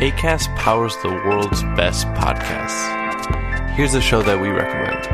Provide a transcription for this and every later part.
Acast powers the world's best podcasts. Here's a show that we recommend.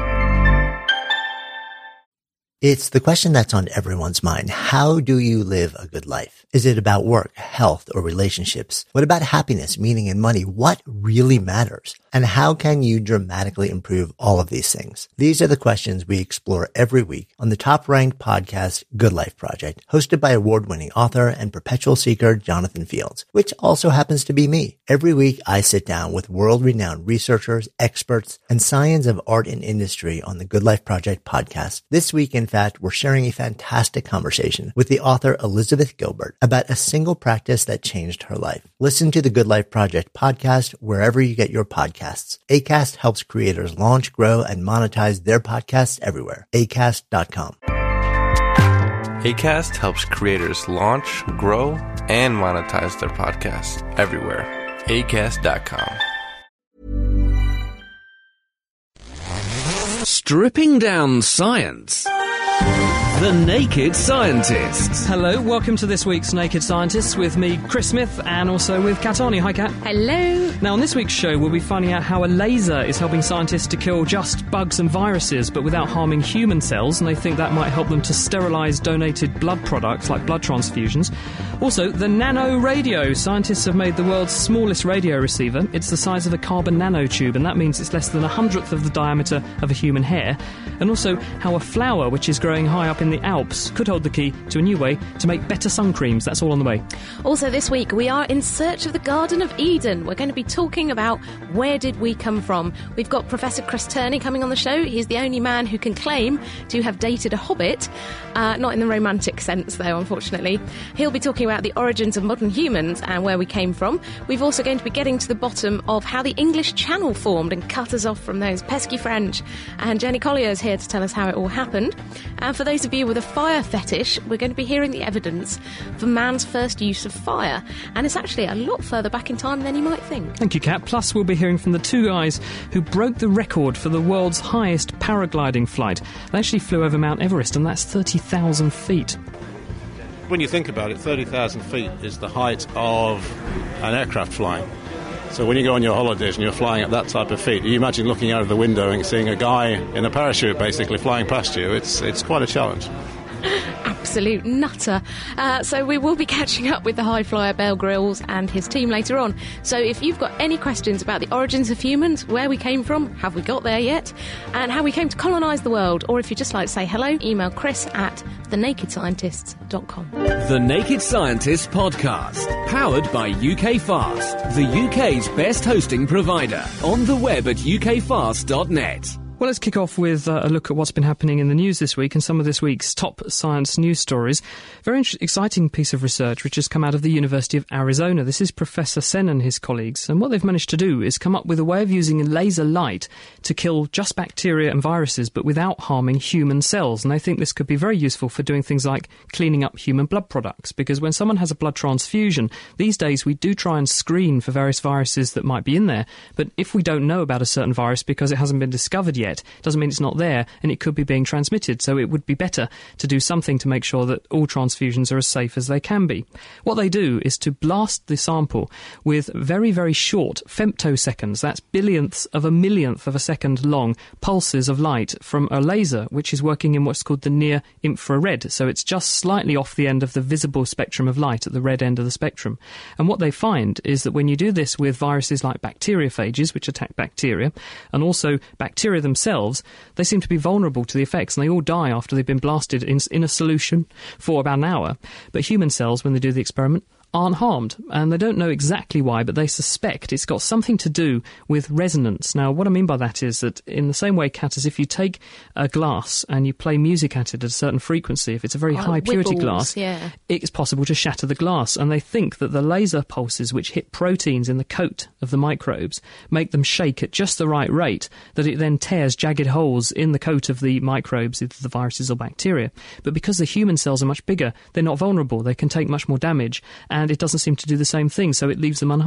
It's the question that's on everyone's mind. How do you live a good life? Is it about work, health, or relationships? What about happiness, meaning, and money? What really matters? And how can you dramatically improve all of these things? These are the questions we explore every week on the top-ranked podcast, Good Life Project, hosted by award-winning author and perpetual seeker Jonathan Fields, which also happens to be me. Every week, I sit down with world-renowned researchers, experts, and scions of art and industry on the Good Life Project podcast. This week, in fact, we're sharing a fantastic conversation with the author Elizabeth Gilbert about a single practice that changed her life. Listen to the Good Life Project podcast wherever you get your podcasts. Acast helps creators launch, grow, and monetize their podcasts everywhere. Acast.com. Acast helps creators launch, grow, and monetize their podcasts everywhere. Acast.com. Stripping down science. The Naked Scientists. Hello, welcome to this week's Naked Scientists with me, Chris Smith, and also with Kat Arney. Hi, Kat. Hello. Now, on this week's show, we'll be finding out how a laser is helping scientists to kill just bugs and viruses, but without harming human cells, and they think that might help them to sterilise donated blood products, like blood transfusions. Also, the nano radio. Scientists have made the world's smallest radio receiver. It's the size of a carbon nanotube, and that means it's less than 1/100th of the diameter of a human hair. And also, how a flower, which is growing high up in the Alps, could hold the key to a new way to make better sun creams. That's all on the way. Also this week, we are in search of the Garden of Eden. We're going to be talking about where did we come from. We've got Professor Chris Turney coming on the show. He's the only man who can claim to have dated a hobbit. Not in the romantic sense, though, unfortunately. He'll be talking about the origins of modern humans and where we came from. We're also going to be getting to the bottom of how the English Channel formed and cut us off from those pesky French. And Jenny Collier's here to tell us how it all happened. And for those of you with a fire fetish, we're going to be hearing the evidence for man's first use of fire. And it's actually a lot further back in time than you might think. Thank you, Kat. Plus, we'll be hearing from the two guys who broke the record for the world's highest paragliding flight. They actually flew over Mount Everest, and that's 30,000 feet. When you think about it, 30,000 feet is the height of an aircraft flying. So when you go on your holidays and you're flying at that type of feet, you imagine looking out of the window and seeing a guy in a parachute basically flying past you. It's quite a challenge. Absolute nutter. So we will be catching up with the high flyer Bear Grylls and his team later on. So if you've got any questions about the origins of humans, where we came from, have we got there yet, and how we came to colonise the world, or if you'd just like to say hello, email chris@thenakedscientists.com. The Naked Scientists Podcast, powered by UK Fast, the UK's best hosting provider. On the web at ukfast.net. Well, let's kick off with a look at what's been happening in the news this week and some of this week's top science news stories. Very exciting piece of research which has come out of the University of Arizona. This is Professor Sen and his colleagues, and what they've managed to do is come up with a way of using laser light to kill just bacteria and viruses, but without harming human cells. And they think this could be very useful for doing things like cleaning up human blood products, because when someone has a blood transfusion, these days we do try and screen for various viruses that might be in there. But if we don't know about a certain virus because it hasn't been discovered yet, doesn't mean it's not there, and it could be being transmitted. So it would be better to do something to make sure that all transfusions are as safe as they can be. What they do is to blast the sample with very, very short femtoseconds, that's billionths of a millionth of a second long pulses of light from a laser, which is working in what's called the near infrared. So it's just slightly off the end of the visible spectrum of light at the red end of the spectrum. And what they find is that when you do this with viruses like bacteriophages, which attack bacteria, and also bacteria themselves, they seem to be vulnerable to the effects, and they all die after they've been blasted in a solution for about an hour. But human cells, when they do the experiment, aren't harmed, and they don't know exactly why, but they suspect it's got something to do with resonance. Now, what I mean by that is that in the same way, Kat, as if you take a glass and you play music at it at a certain frequency, if it's a very high purity glass, it's possible to shatter the glass, and they think that the laser pulses which hit proteins in the coat of the microbes make them shake at just the right rate, that it then tears jagged holes in the coat of the microbes, either the viruses or bacteria. But because the human cells are much bigger, they're not vulnerable, they can take much more damage, and it doesn't seem to do the same thing, so it leaves them unharmed.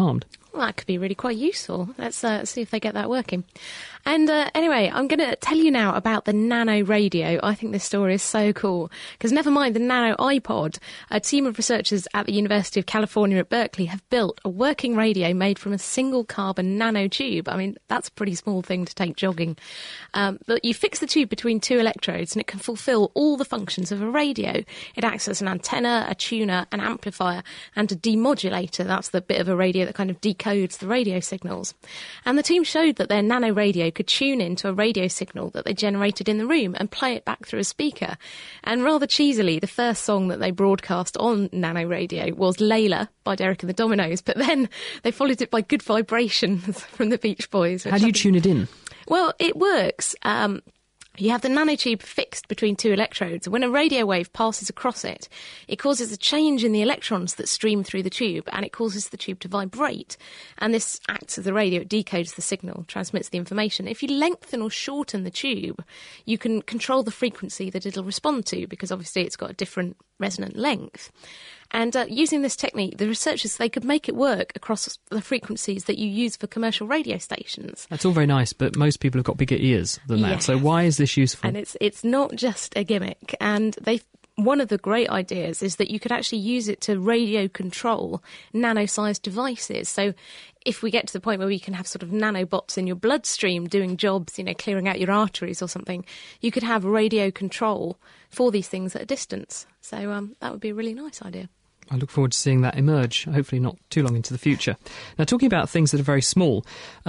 Well, that could be really quite useful. Let's see if they get that working. And anyway, I'm going to tell you now about the Nano Radio. I think this story is so cool because never mind the Nano iPod, a team of researchers at the University of California at Berkeley have built a working radio made from a single carbon nanotube. I mean, that's a pretty small thing to take jogging. But you fix the tube between two electrodes and it can fulfill all the functions of a radio. It acts as an antenna, a tuner, an amplifier and a demodulator. That's the bit of a radio that kind of decodes the radio signals. And the team showed that their nano radio could tune into a radio signal that they generated in the room and play it back through a speaker. And rather cheesily, the first song that they broadcast on nano radio was Layla by Derek and the Dominoes, but then they followed it by Good Vibrations from the Beach Boys. How do you tune it in? Well, it works. You have the nanotube fixed between two electrodes. When a radio wave passes across it, it causes a change in the electrons that stream through the tube, and it causes the tube to vibrate. And this acts as the radio. It decodes the signal, transmits the information. If you lengthen or shorten the tube, you can control the frequency that it'll respond to, because obviously it's got a different resonant length. And using this technique, the researchers, they could make it work across the frequencies that you use for commercial radio stations. That's all very nice, but most people have got bigger ears than that. Yes. So why is this useful? And it's not just a gimmick. And one of the great ideas is that you could actually use it to radio control nano-sized devices. So if we get to the point where we can have sort of nanobots in your bloodstream doing jobs, clearing out your arteries or something, you could have radio control for these things at a distance. So that would be a really nice idea. I look forward to seeing that emerge, hopefully not too long into the future. Now, talking about things that are very small,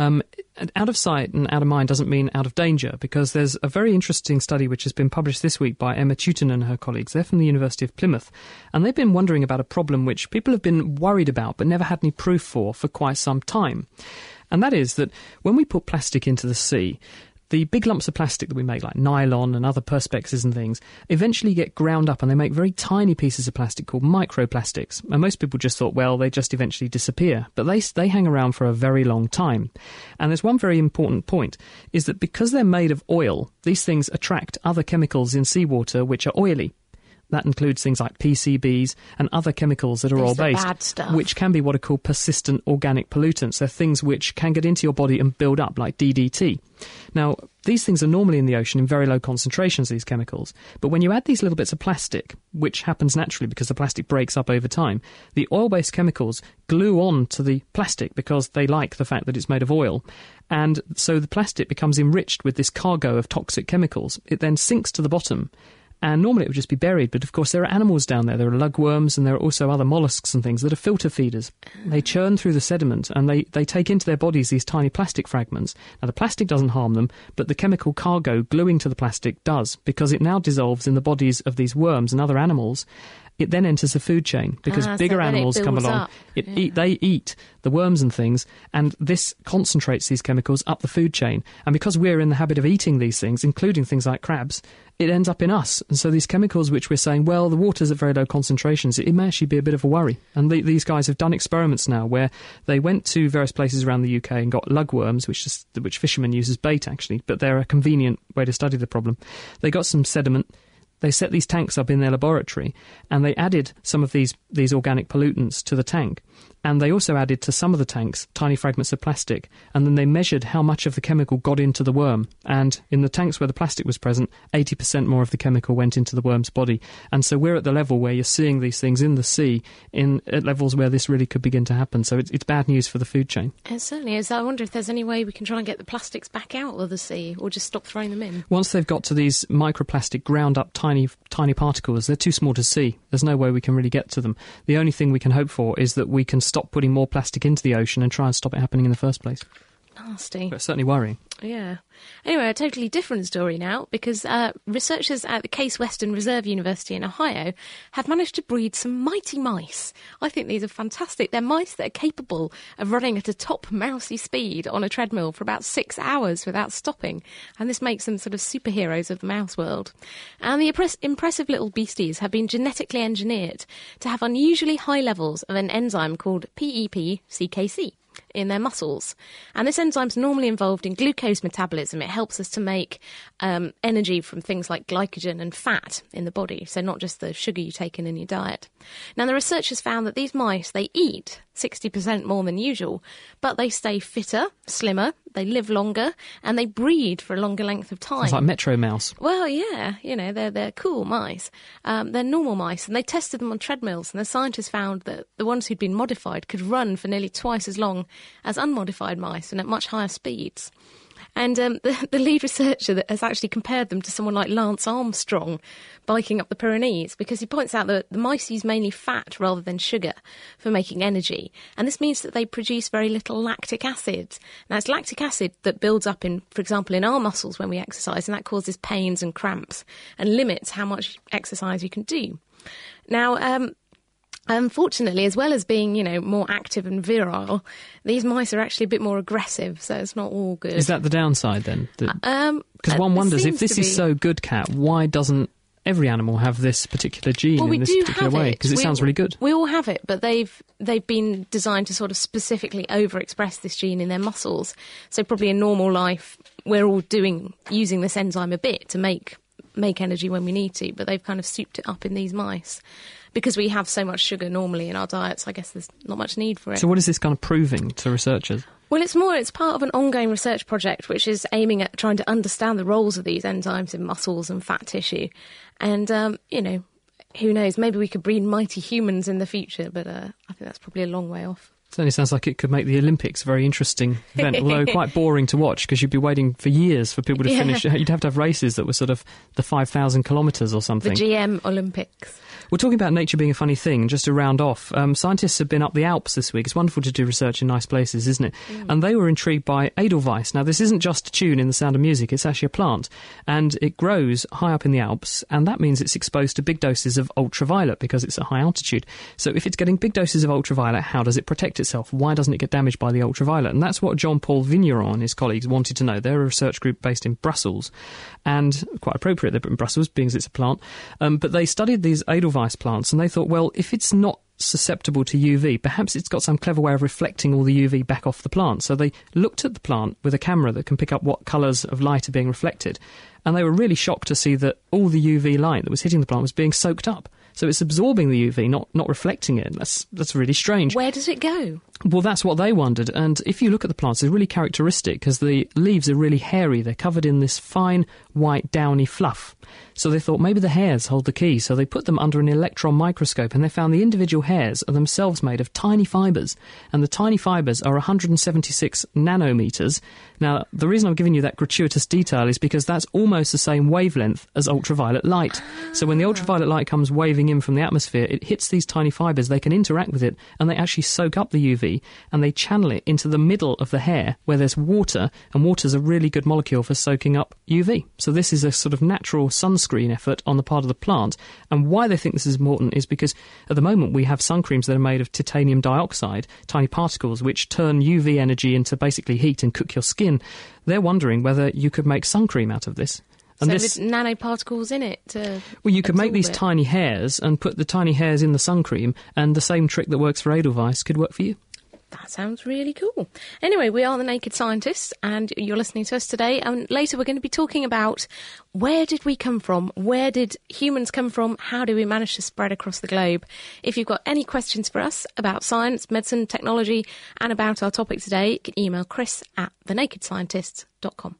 out of sight and out of mind doesn't mean out of danger, because there's a very interesting study which has been published this week by Emma Tutin and her colleagues. They're from the University of Plymouth, and they've been wondering about a problem which people have been worried about but never had any proof for quite some time. And that is that when we put plastic into the sea, the big lumps of plastic that we make, like nylon and other perspexes and things, eventually get ground up and they make very tiny pieces of plastic called microplastics. And most people just thought, well, they just eventually disappear. But they hang around for a very long time. And there's one very important point, is that because they're made of oil, these things attract other chemicals in seawater which are oily. That includes things like PCBs and other chemicals that are oil-based, which can be what are called persistent organic pollutants. They're things which can get into your body and build up, like DDT. Now, these things are normally in the ocean in very low concentrations, these chemicals. But when you add these little bits of plastic, which happens naturally because the plastic breaks up over time, the oil-based chemicals glue on to the plastic because they like the fact that it's made of oil. And so the plastic becomes enriched with this cargo of toxic chemicals. It then sinks to the bottom. And normally it would just be buried, but of course there are animals down there. There are lugworms and there are also other mollusks and things that are filter feeders. They churn through the sediment and they take into their bodies these tiny plastic fragments. Now the plastic doesn't harm them, but the chemical cargo gluing to the plastic does, because it now dissolves in the bodies of these worms and other animals. It then enters the food chain because bigger animals come along. They eat the worms and things, and this concentrates these chemicals up the food chain. And because we're in the habit of eating these things, including things like crabs, it ends up in us. And so these chemicals which we're saying, well, the water's at very low concentrations, it may actually be a bit of a worry. And these guys have done experiments now where they went to various places around the UK and got lugworms, which fishermen use as bait, actually, but they're a convenient way to study the problem. They got some sediment. They set these tanks up in their laboratory and they added some of these organic pollutants to the tank. And they also added to some of the tanks tiny fragments of plastic. And then they measured how much of the chemical got into the worm. And in the tanks where the plastic was present, 80% more of the chemical went into the worm's body. And so we're at the level where you're seeing these things in the sea at levels where this really could begin to happen. So it's bad news for the food chain. It certainly is. I wonder if there's any way we can try and get the plastics back out of the sea or just stop throwing them in. Once they've got to these microplastic ground up tiny particles, they're too small to see. There's no way we can really get to them. The only thing we can hope for is that we can stop putting more plastic into the ocean and try and stop it happening in the first place. Nasty. But it's certainly worrying. Yeah. Anyway, a totally different story now, because researchers at the Case Western Reserve University in Ohio have managed to breed some mighty mice. I think these are fantastic. They're mice that are capable of running at a top mousy speed on a treadmill for about 6 hours without stopping, and this makes them sort of superheroes of the mouse world. And the impressive little beasties have been genetically engineered to have unusually high levels of an enzyme called PEP-CKC. in their muscles. And this enzyme's normally involved in glucose metabolism. It helps us to make energy from things like glycogen and fat in the body, so not just the sugar you take in your diet. Now, the researchers found that these mice, they eat 60% more than usual, but they stay fitter, slimmer, they live longer, and they breed for a longer length of time. It's like Metro Mouse. Well, yeah, they're cool mice. They're normal mice, and they tested them on treadmills, and the scientists found that the ones who'd been modified could run for nearly twice as long as unmodified mice and at much higher speeds. And the lead researcher that has actually compared them to someone like Lance Armstrong biking up the Pyrenees, because he points out that the mice use mainly fat rather than sugar for making energy. And this means that they produce very little lactic acid. Now, it's lactic acid that builds up for example, in our muscles when we exercise, and that causes pains and cramps and limits how much exercise you can do. Now, unfortunately, as well as being, more active and virile, these mice are actually a bit more aggressive, so it's not all good. Is that the downside then? Because one wonders, if this is so good, Kat, why doesn't every animal have this particular gene in this particular way? Because it sounds really good. We all have it, but they've been designed to sort of specifically overexpress this gene in their muscles. So probably in normal life, we're all using this enzyme a bit to make energy when we need to, but they've kind of souped it up in these mice. Because we have so much sugar normally in our diets, I guess there's not much need for it. So what is this kind of proving to researchers? Well, it's part of an ongoing research project which is aiming at trying to understand the roles of these enzymes in muscles and fat tissue. And, who knows, maybe we could breed mighty humans in the future, but I think that's probably a long way off. Certainly sounds like it could make the Olympics a very interesting event, although quite boring to watch because you'd be waiting for years for people to finish. You'd have to have races that were sort of the 5,000 kilometres or something. The GM Olympics. We're talking about nature being a funny thing. Just to round off, scientists have been up the Alps this week. It's wonderful to do research in nice places, isn't it? And they were intrigued by Edelweiss. Now, this isn't just a tune in The Sound of Music. It's actually a plant. And it grows high up in the Alps, and that means it's exposed to big doses of ultraviolet because it's at high altitude. So if it's getting big doses of ultraviolet, how does it protect itself? Why doesn't it get damaged by the ultraviolet? And that's what Jean-Paul Vigneron and his colleagues wanted to know. They're a research group based in Brussels, and quite appropriate they're in Brussels, being as it's a plant. But they studied these Edelweiss plants, and they thought, well, if it's not susceptible to UV, perhaps it's got some clever way of reflecting all the UV back off the plant. So they looked at the plant with a camera that can pick up what colours of light are being reflected, and they were really shocked to see that all the UV light that was hitting the plant was being soaked up. So it's absorbing the UV, not reflecting it. That's really strange. Where does it go? Well, that's what they wondered. And if you look at the plants, they're really characteristic because the leaves are really hairy. They're covered in this fine, white, downy fluff. So they thought maybe the hairs hold the key. So they put them under an electron microscope, and they found the individual hairs are themselves made of tiny fibres. And the tiny fibres are 176 nanometres. Now, the reason I'm giving you that gratuitous detail is because that's almost the same wavelength as ultraviolet light. So when the ultraviolet light comes waving in from the atmosphere, it hits these tiny fibres, they can interact with it, and they actually soak up the UV, and they channel it into the middle of the hair where there's water, and water's a really good molecule for soaking up UV. So this is a sort of natural sunscreen effort on the part of the plant. And why they think this is important is because at the moment we have sun creams that are made of titanium dioxide, tiny particles which turn UV energy into basically heat and cook your skin. They're wondering whether you could make sun cream out of this. And so with nanoparticles in it to well, you could make these tiny hairs and put the tiny hairs in the sun cream, and the same trick that works for Edelweiss could work for you. That sounds really cool. Anyway, we are the Naked Scientists, and you're listening to us today. And later we're going to be talking about where did we come from? Where did humans come from? How do we manage to spread across the globe? If you've got any questions for us about science, medicine, technology, and about our topic today, you can email chris@thenakedscientists.com.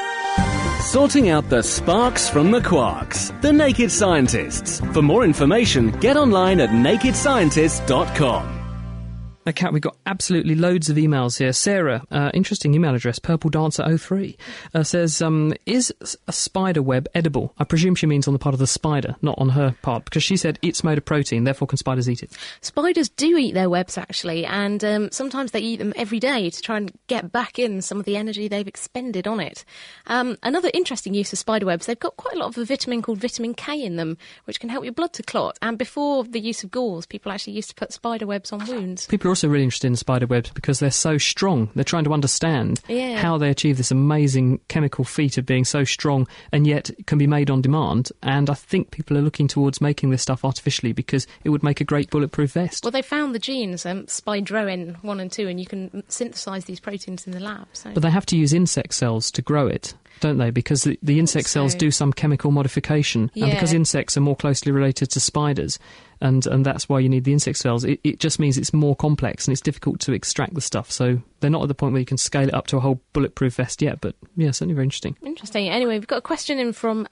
Sorting out the sparks from the quarks. The Naked Scientists. For more information, get online at nakedscientists.com. Now, Kat, we've got absolutely loads of emails here. Sarah, interesting email address, purpledancer03, says, is a spider web edible? I presume she means on the part of the spider, not on her part, because she said it's made of protein, therefore can spiders eat it? Spiders do eat their webs, actually, and sometimes they eat them every day to try and get back in some of the energy they've expended on it. Another interesting use of spider webs, they've got quite a lot of a vitamin called vitamin K in them, which can help your blood to clot. And before the use of gauze, people actually used to put spider webs on wounds. People are are also really interested in spider webs because they're so strong. They're trying to understand how they achieve this amazing chemical feat of being so strong and yet can be made on demand. And I think people are looking towards making this stuff artificially because it would make a great bulletproof vest. Well, they found the genes, Spidroin 1 and 2, and you can synthesise these proteins in the lab. So. But they have to use insect cells to grow it, don't they? Because the insect cells do some chemical modification. Yeah. And because insects are more closely related to spiders, and that's why you need the insect cells, it just means it's more complex and it's difficult to extract the stuff. So they're not at the point where you can scale it up to a whole bulletproof vest yet. But yeah, certainly very interesting. Interesting. Anyway, we've got a question in from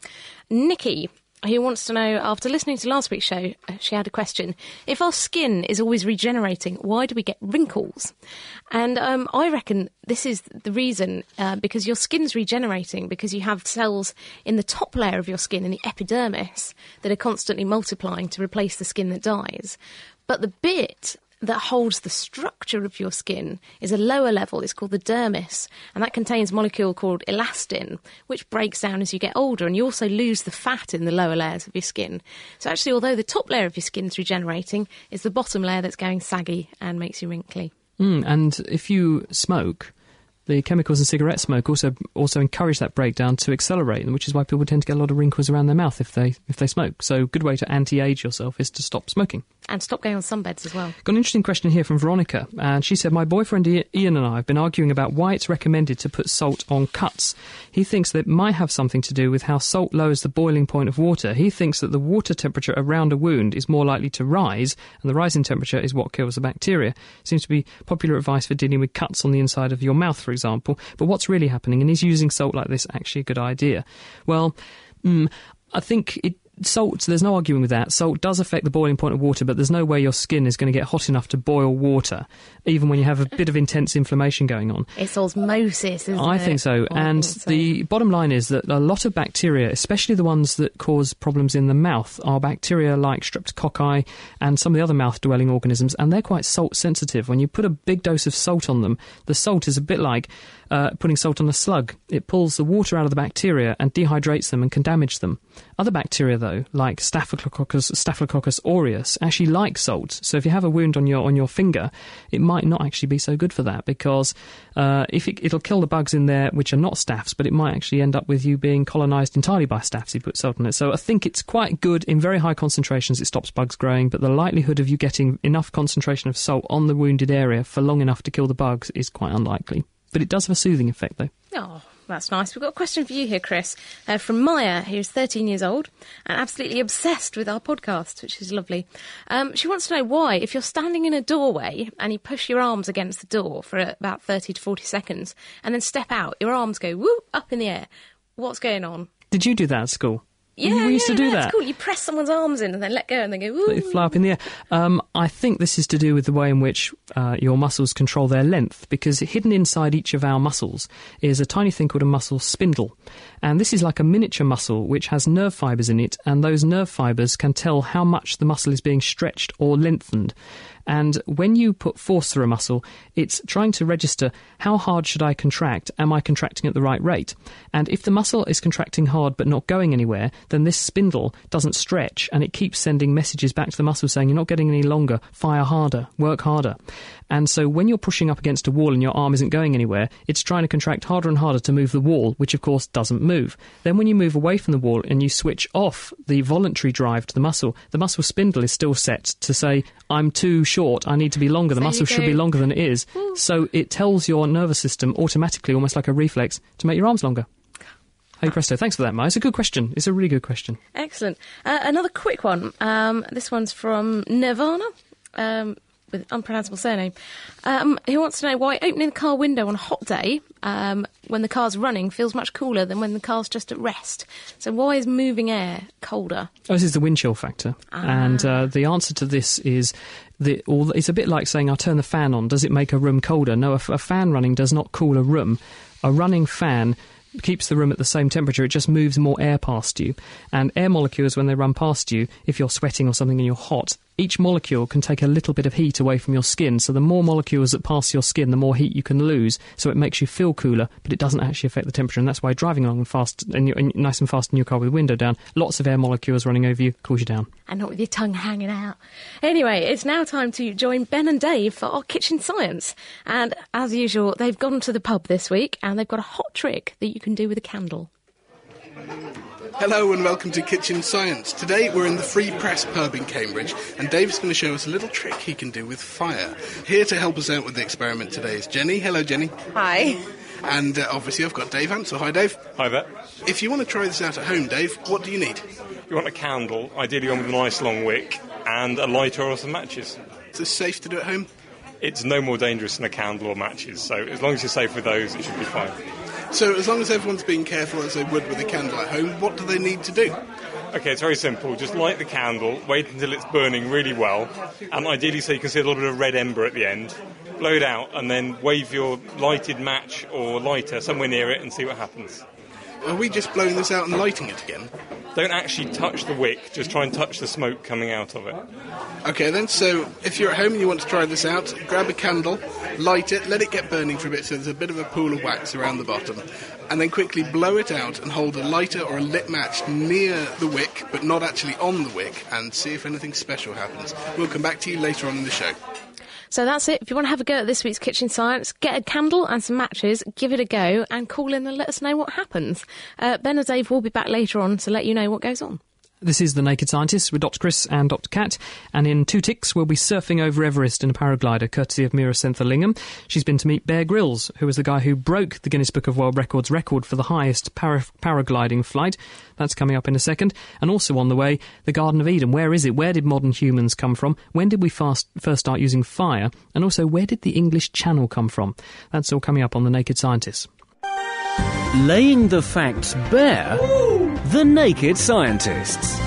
Nikki, who wants to know, after listening to last week's show, she had a question. If our skin is always regenerating, why do we get wrinkles? And I reckon this is the reason, because your skin's regenerating, because you have cells in the top layer of your skin, in the epidermis, that are constantly multiplying to replace the skin that dies. But the bit that holds the structure of your skin is a lower level. It's called the dermis, and that contains a molecule called elastin, which breaks down as you get older, and you also lose the fat in the lower layers of your skin. So actually, although the top layer of your skin is regenerating, it's the bottom layer that's going saggy and makes you wrinkly. And if you smoke, the chemicals in cigarette smoke also encourage that breakdown to accelerate, which is why people tend to get a lot of wrinkles around their mouth if they smoke. So a good way to anti-age yourself is to stop smoking. And stop going on sunbeds as well. Got an interesting question here from Veronica, and she said, my boyfriend Ian and I have been arguing about why it's recommended to put salt on cuts. He thinks that it might have something to do with how salt lowers the boiling point of water. He thinks that the water temperature around a wound is more likely to rise, and the rise in temperature is what kills the bacteria. Seems to be popular advice for dealing with cuts on the inside of your mouth, for example. But what's really happening, and is using salt like this actually a good idea? Well, I think salt, there's no arguing with that. Salt does affect the boiling point of water, but there's no way your skin is going to get hot enough to boil water, even when you have a bit of intense inflammation going on. It's osmosis, isn't it? I think so. And the bottom line is that a lot of bacteria, especially the ones that cause problems in the mouth, are bacteria like Streptococci and some of the other mouth-dwelling organisms, and they're quite salt-sensitive. When you put a big dose of salt on them, the salt is a bit like putting salt on a slug. It pulls the water out of the bacteria and dehydrates them and can damage them. Other bacteria, though, like Staphylococcus aureus, actually like salt. So if you have a wound on your finger, it might not actually be so good for that, because it'll kill the bugs in there which are not staphs, but it might actually end up with you being colonised entirely by staphs if you put salt on it. So I think it's quite good in very high concentrations. It stops bugs growing, but the likelihood of you getting enough concentration of salt on the wounded area for long enough to kill the bugs is quite unlikely. But it does have a soothing effect, though. Oh, that's nice. We've got a question for you here, Chris, from Maya, who's 13 years old and absolutely obsessed with our podcast, which is lovely. She wants to know why, if you're standing in a doorway and you push your arms against the door for about 30 to 40 seconds and then step out, your arms go whoop up in the air. What's going on? Did you do that at school? Yeah, we used to do that. It's cool. You press someone's arms in and then let go and they go, woo. They fly up in the air. I think this is to do with the way in which your muscles control their length, because hidden inside each of our muscles is a tiny thing called a muscle spindle. And this is like a miniature muscle which has nerve fibres in it, and those nerve fibres can tell how much the muscle is being stretched or lengthened. And when you put force through a muscle, it's trying to register how hard should I contract? Am I contracting at the right rate? And if the muscle is contracting hard but not going anywhere, then this spindle doesn't stretch, and it keeps sending messages back to the muscle saying, you're not getting any longer, fire harder, work harder. And so when you're pushing up against a wall and your arm isn't going anywhere, it's trying to contract harder and harder to move the wall, which of course doesn't move. Then when you move away from the wall and you switch off the voluntary drive to the muscle spindle is still set to say, I'm too short, I need to be longer, the muscle should be longer than it is. Ooh. So it tells your nervous system automatically, almost like a reflex, to make your arms longer. Hey presto, thanks for that, Maya. It's a good question. It's a really good question. Excellent. Another quick one. This one's from Nirvana, with unpronounceable surname, who wants to know why opening the car window on a hot day when the car's running feels much cooler than when the car's just at rest. So why is moving air colder? Oh, this is the wind chill factor. And the answer to this is it's a bit like saying, I'll turn the fan on. Does it make a room colder? No, a fan running does not cool a room. A running fan keeps the room at the same temperature. It just moves more air past you. And air molecules, when they run past you, if you're sweating or something and you're hot, each molecule can take a little bit of heat away from your skin. So the more molecules that pass your skin, the more heat you can lose. So it makes you feel cooler, but it doesn't actually affect the temperature. And that's why driving along fast and nice and fast in your car with the window down, lots of air molecules running over you, cools you down. And not with your tongue hanging out. Anyway, it's now time to join Ben and Dave for our Kitchen Science. And as usual, they've gone to the pub this week and they've got a hot trick that you can do with a candle. Hello and welcome to Kitchen Science. Today we're in the Free Press pub in Cambridge and Dave's going to show us a little trick he can do with fire. Here to help us out with the experiment today is Jenny. Hello, Jenny. Hi. And obviously I've got Dave Ansell. Hi, Dave. Hi there. If you want to try this out at home, Dave, what do you need? You want a candle, ideally one with a nice long wick, and a lighter or some matches. Is this safe to do at home? It's no more dangerous than a candle or matches, so as long as you're safe with those, it should be fine. So as long as everyone's being careful as they would with a candle at home, what do they need to do? Okay, it's very simple. Just light the candle, wait until it's burning really well, and ideally so you can see a little bit of red ember at the end. Blow it out, and then wave your lighted match or lighter somewhere near it and see what happens. Are we just blowing this out and lighting it again? Don't actually touch the wick, just try and touch the smoke coming out of it. Okay then, so if you're at home and you want to try this out, grab a candle, light it, let it get burning for a bit so there's a bit of a pool of wax around the bottom, and then quickly blow it out and hold a lighter or a lit match near the wick, but not actually on the wick, and see if anything special happens. We'll come back to you later on in the show. So that's it. If you want to have a go at this week's Kitchen Science, get a candle and some matches, give it a go, and call in and let us know what happens. Ben and Dave will be back later on to let you know what goes on. This is The Naked Scientists with Dr. Chris and Dr. Kat, and in 2 ticks we'll be surfing over Everest in a paraglider, courtesy of Meera Senthilingam. She's been to meet Bear Grylls, who was the guy who broke the Guinness Book of World Records record for the highest paragliding flight. That's coming up in a second. And also on the way, the Garden of Eden. Where is it? Where did modern humans come from? When did we first start using fire? And also, where did the English Channel come from? That's all coming up on The Naked Scientists. Laying the facts bare, The Naked Scientists.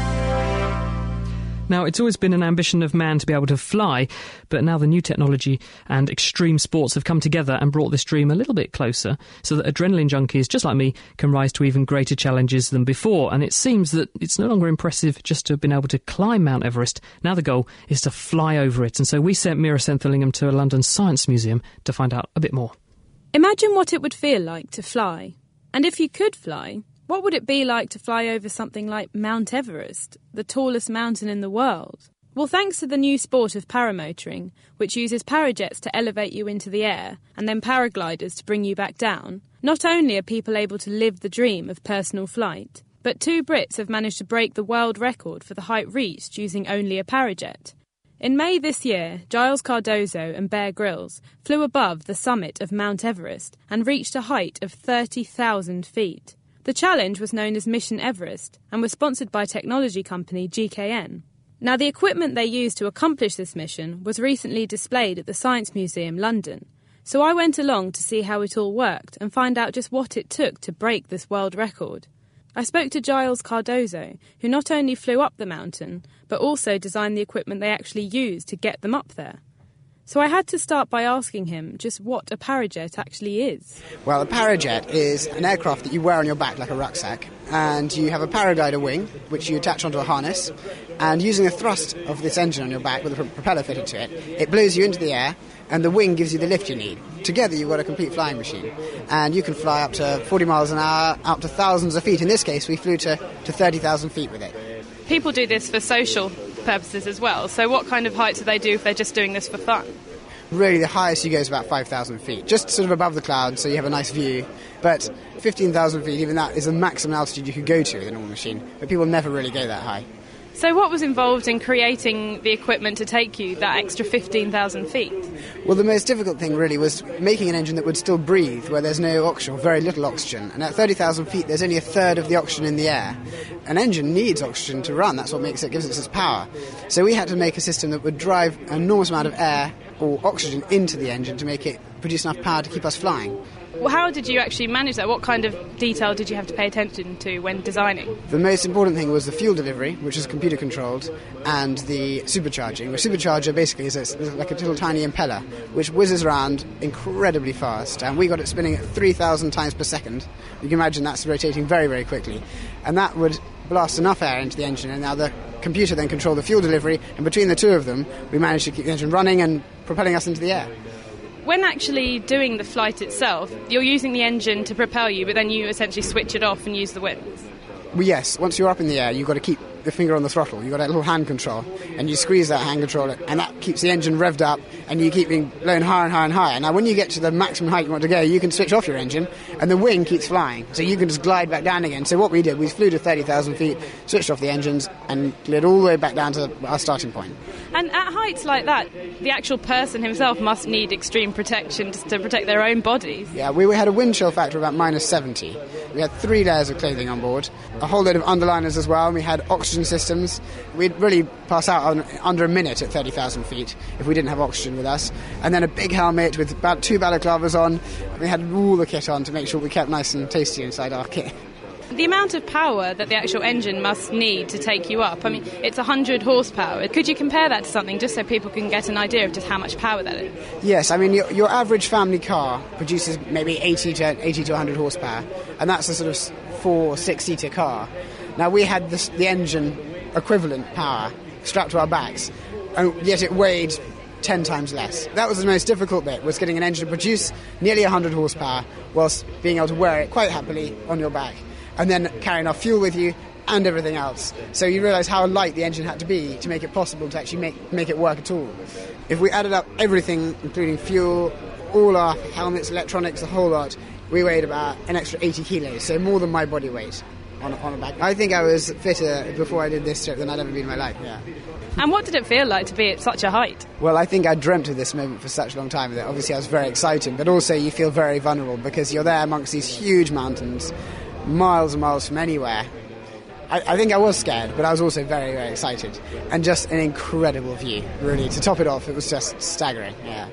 Now, it's always been an ambition of man to be able to fly, but now the new technology and extreme sports have come together and brought this dream a little bit closer, so that adrenaline junkies, just like me, can rise to even greater challenges than before. And it seems that it's no longer impressive just to have been able to climb Mount Everest. Now the goal is to fly over it. And so we sent Meera Senthilingam to a London Science Museum to find out a bit more. Imagine what it would feel like to fly. And if you could fly, what would it be like to fly over something like Mount Everest, the tallest mountain in the world? Well, thanks to the new sport of paramotoring, which uses parajets to elevate you into the air and then paragliders to bring you back down, not only are people able to live the dream of personal flight, but 2 Brits have managed to break the world record for the height reached using only a parajet. In May this year, Giles Cardozo and Bear Grylls flew above the summit of Mount Everest and reached a height of 30,000 feet. The challenge was known as Mission Everest and was sponsored by technology company GKN. Now, the equipment they used to accomplish this mission was recently displayed at the Science Museum, London. So I went along to see how it all worked and find out just what it took to break this world record. I spoke to Giles Cardozo, who not only flew up the mountain, but also designed the equipment they actually used to get them up there. So I had to start by asking him just what a parajet actually is. Well, a parajet is an aircraft that you wear on your back like a rucksack, and you have a paraglider wing, which you attach onto a harness, and using the thrust of this engine on your back with a propeller fitted to it, it blows you into the air, and the wing gives you the lift you need. Together you've got a complete flying machine, and you can fly up to 40 miles an hour, up to thousands of feet. In this case, we flew to 30,000 feet with it. People do this for social purposes as well, so what kind of heights do they do if they're just doing this for fun? Really, the highest you go is about 5,000 feet, just sort of above the clouds, so you have a nice view. But 15,000 feet, even that is the maximum altitude you could go to with a normal machine, but people never really go that high. So what was involved in creating the equipment to take you that extra 15,000 feet? Well, the most difficult thing really was making an engine that would still breathe where there's no oxygen, or very little oxygen. And at 30,000 feet, there's only a third of the oxygen in the air. An engine needs oxygen to run. That's what gives it its power. So we had to make a system that would drive an enormous amount of air or oxygen into the engine to make it produce enough power to keep us flying. Well, how did you actually manage that? What kind of detail did you have to pay attention to when designing? The most important thing was the fuel delivery, which is computer controlled, and the supercharging. The supercharger basically is like a little tiny impeller, which whizzes around incredibly fast, and we got it spinning at 3,000 times per second. You can imagine that's rotating very, very quickly. And that would blast enough air into the engine, and now the computer then controlled the fuel delivery, and between the two of them, we managed to keep the engine running and propelling us into the air. When actually doing the flight itself, you're using the engine to propel you, but then you essentially switch it off and use the wind. Well, yes, once you're up in the air, you've got to keep the finger on the throttle. You've got a little hand control, and you squeeze that hand control, and that keeps the engine revved up, and you keep being blown higher and higher and higher. Now, when you get to the maximum height you want to go, you can switch off your engine, and the wing keeps flying, so you can just glide back down again. So what we did, we flew to 30,000 feet, switched off the engines, and glid all the way back down to our starting point. And at heights like that, the actual person himself must need extreme protection to protect their own bodies. Yeah, we had a wind chill factor of about minus 70. We had 3 layers of clothing on board, a whole load of underliners as well, and we had oxygen systems. We'd really pass out under a minute at 30,000 feet if we didn't have oxygen with us. And then a big helmet with about 2 balaclavas on. We had all the kit on to make sure we kept nice and tasty inside our kit. The amount of power that the actual engine must need to take you up, I mean, it's 100 horsepower. Could you compare that to something just so people can get an idea of just how much power that is? Yes, I mean, your average family car produces maybe 80 to 100 horsepower, and that's a sort of 4 or 6-seater car. Now, we had the engine equivalent power strapped to our backs, and yet it weighed 10 times less. That was the most difficult bit, was getting an engine to produce nearly 100 horsepower whilst being able to wear it quite happily on your back, and then carrying our fuel with you and everything else. So you realise how light the engine had to be to make it possible to actually make it work at all. If we added up everything, including fuel, all our helmets, electronics, the whole lot, we weighed about an extra 80 kilos, so more than my body weight on a back. I think I was fitter before I did this trip than I'd ever been in my life, yeah. And what did it feel like to be at such a height? Well, I think I dreamt of this moment for such a long time that obviously I was very exciting, but also you feel very vulnerable because you're there amongst these huge mountains, miles and miles from anywhere. I think I was scared, but I was also very, very excited. And just an incredible view, really. To top it off, it was just staggering, yeah.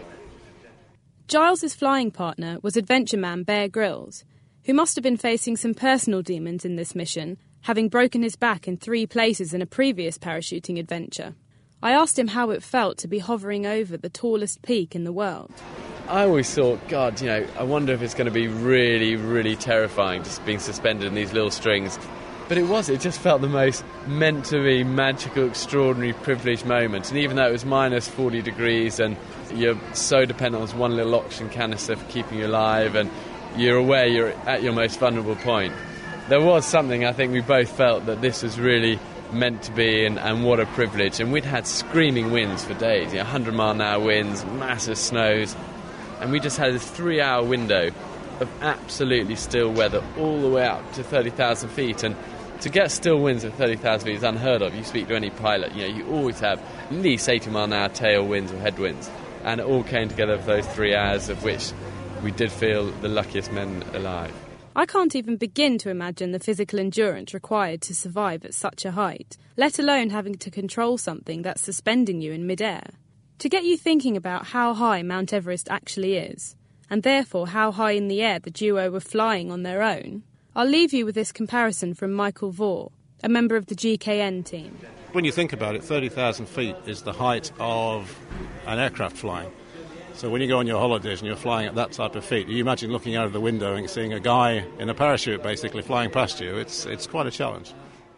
Giles' flying partner was adventure man Bear Grylls, who must have been facing some personal demons in this mission, having broken his back in 3 places in a previous parachuting adventure. I asked him how it felt to be hovering over the tallest peak in the world. I always thought, God, I wonder if it's going to be really, really terrifying just being suspended in these little strings. But it just felt the most meant-to-be magical, extraordinary, privileged moment. And even though it was minus 40 degrees and you're so dependent on this one little oxygen canister for keeping you alive and you're aware you're at your most vulnerable point, there was something I think we both felt that this was really meant to be and what a privilege. And we'd had screaming winds for days, 100-mile-an-hour winds, massive snows, and we just had this 3-hour window of absolutely still weather all the way up to 30,000 feet. And to get still winds at 30,000 feet is unheard of. You speak to any pilot, you always have at least 80-mile-an-hour tailwinds or headwinds. And it all came together for those 3 hours, of which we did feel the luckiest men alive. I can't even begin to imagine the physical endurance required to survive at such a height, let alone having to control something that's suspending you in midair. To get you thinking about how high Mount Everest actually is, and therefore how high in the air the duo were flying on their own, I'll leave you with this comparison from Michael Vore, a member of the GKN team. When you think about it, 30,000 feet is the height of an aircraft flying. So when you go on your holidays and you're flying at that type of feet, you imagine looking out of the window and seeing a guy in a parachute basically flying past you. It's quite a challenge.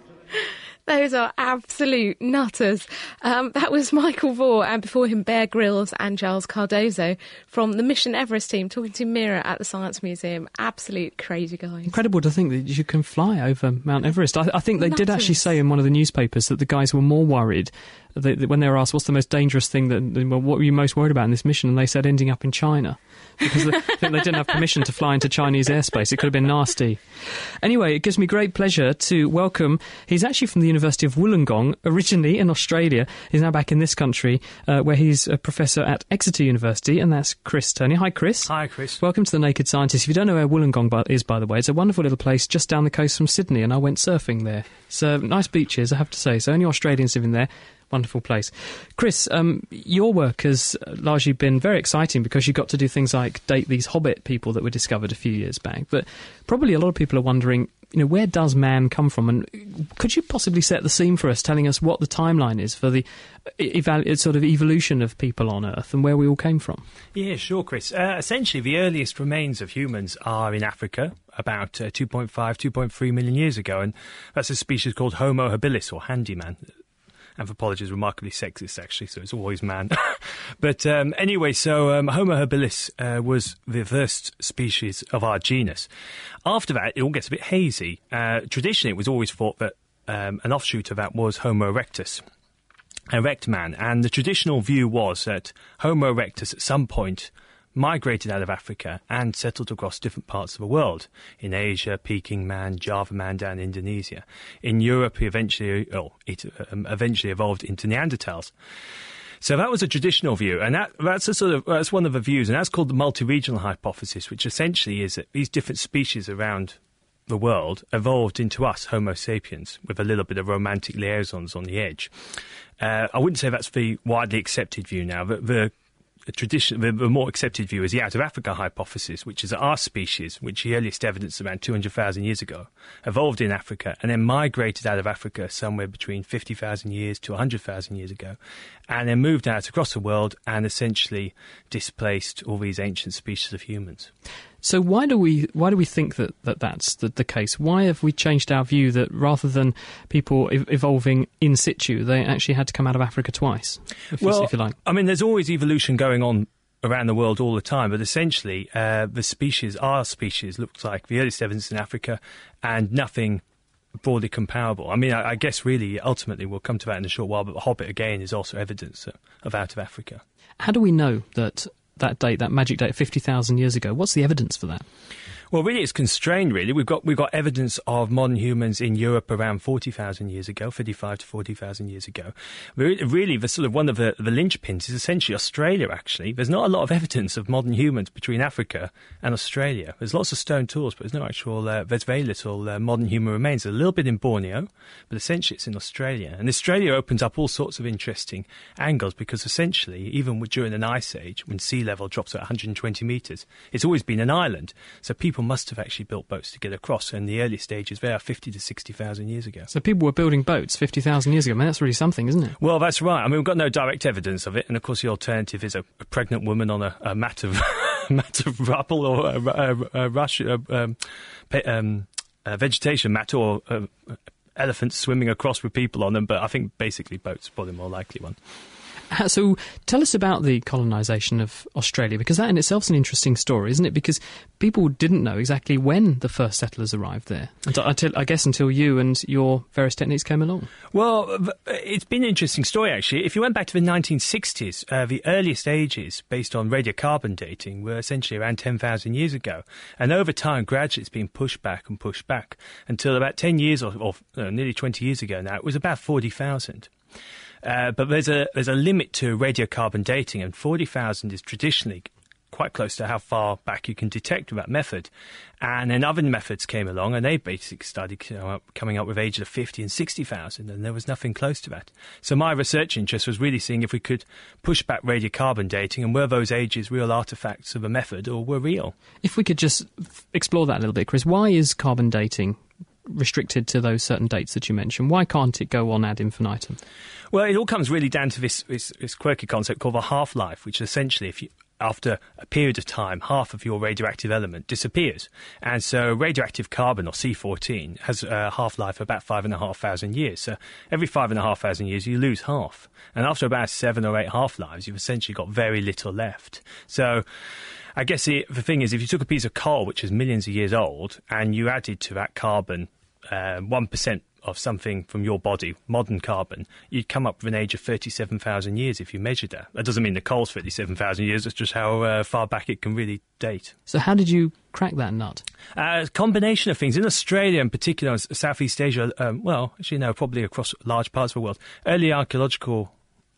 Those are absolute nutters. That was Michael Vore, and before him Bear Grylls and Giles Cardozo from the Mission Everest team talking to Mira at the Science Museum. Absolute crazy guys. Incredible to think that you can fly over Mount Everest. I think they did actually say in one of the newspapers that the guys were more worried when they were asked what's the most dangerous thing, what were you most worried about in this mission, and they said ending up in China. Because I think they didn't have permission to fly into Chinese airspace. It could have been nasty. Anyway, it gives me great pleasure to welcome, he's actually from the University of Wollongong, originally in Australia. He's now back in this country, where he's a professor at Exeter University, and that's Chris Turney. Hi, Chris. Hi, Chris. Welcome to The Naked Scientist. If you don't know where Wollongong is, by the way, it's a wonderful little place just down the coast from Sydney, and I went surfing there. So nice beaches, I have to say. So only Australians living there. Wonderful place. Chris, your work has largely been very exciting because you got to do things like date these Hobbit people that were discovered a few years back. But probably a lot of people are wondering, where does man come from? And could you possibly set the scene for us, telling us what the timeline is for the sort of evolution of people on Earth and where we all came from? Yeah, sure, Chris. Essentially, the earliest remains of humans are in Africa, about 2.5, 2.3 million years ago, and that's a species called Homo habilis, or handyman. anthropology is remarkably sexist, actually, so it's always man. But anyway, so Homo habilis was the first species of our genus. After that, it all gets a bit hazy. Traditionally, it was always thought that an offshoot of that was Homo erectus, erect man, and the traditional view was that Homo erectus at some point migrated out of Africa and settled across different parts of the world. In Asia, Peking man, Java man down in Indonesia. In Europe, it eventually evolved into Neanderthals. So that was a traditional view, and that's one of the views, and that's called the multi-regional hypothesis, which essentially is that these different species around the world evolved into us, Homo sapiens, with a little bit of romantic liaisons on the edge. I wouldn't say that's the widely accepted view now. The more accepted view is the out of Africa hypothesis, which is that our species, which the earliest evidence around 200,000 years ago, evolved in Africa and then migrated out of Africa somewhere between 50,000 years to 100,000 years ago, and then moved out across the world and essentially displaced all these ancient species of humans. So why do we think that's the case? Why have we changed our view that rather than people evolving in situ, they actually had to come out of Africa twice, if you like? I mean, there's always evolution going on around the world all the time, but essentially our species looks like the earliest evidence in Africa and nothing broadly comparable. I mean, I guess really ultimately we'll come to that in a short while, but The Hobbit again is also evidence of out of Africa. How do we know that date, that magic date, 50,000 years ago? What's the evidence for that? Well, really, it's constrained, really. We've got evidence of modern humans in Europe around 40,000 years ago, 35 to 40,000 years ago. Really, the sort of one of the linchpins is essentially Australia, actually. There's not a lot of evidence of modern humans between Africa and Australia. There's lots of stone tools, but there's very little modern human remains. There's a little bit in Borneo, but essentially it's in Australia. And Australia opens up all sorts of interesting angles because essentially, even during an ice age, when sea level drops at 120 metres, it's always been an island. So people must have actually built boats to get across, and the early stages there are 50 to 60,000 years ago. So people were building boats 50,000 years ago. I mean, that's really something, isn't it? Well, that's right. I mean, we've got no direct evidence of it, and of course the alternative is a pregnant woman on a mat of rubble or a vegetation mat, or elephants swimming across with people on them, but I think basically boats are probably the more likely one. So tell us about the colonisation of Australia, because that in itself is an interesting story, isn't it? Because people didn't know exactly when the first settlers arrived there, I guess until you and your various techniques came along. Well, it's been an interesting story, actually. If you went back to the 1960s, the earliest ages, based on radiocarbon dating, were essentially around 10,000 years ago. And over time, gradually, it's been pushed back until about 10 years or nearly 20 years ago now, it was about 40,000. But there's a limit to radiocarbon dating, and 40,000 is traditionally quite close to how far back you can detect with that method. And then other methods came along, and they basically started coming up with ages of 50 and 60,000, and there was nothing close to that. So my research interest was really seeing if we could push back radiocarbon dating, and were those ages real artefacts of a method, or were real? If we could just explore that a little bit, Chris, why is carbon dating restricted to those certain dates that you mentioned? Why can't it go on ad infinitum? Well, it all comes really down to this quirky concept called the half-life, which essentially, after a period of time, half of your radioactive element disappears. And so radioactive carbon, or C14, has a half-life of about 5,500 years. So every 5,500 years, you lose half. And after about 7 or 8 half-lives, you've essentially got very little left. So I guess the thing is, if you took a piece of coal, which is millions of years old, and you added to that carbon 1% of something from your body, modern carbon, you'd come up with an age of 37,000 years if you measured that. That doesn't mean the coal's 37,000 years, it's just how far back it can really date. So how did you crack that nut? A combination of things. In Australia in particular, Southeast Asia, probably across large parts of the world, early archaeological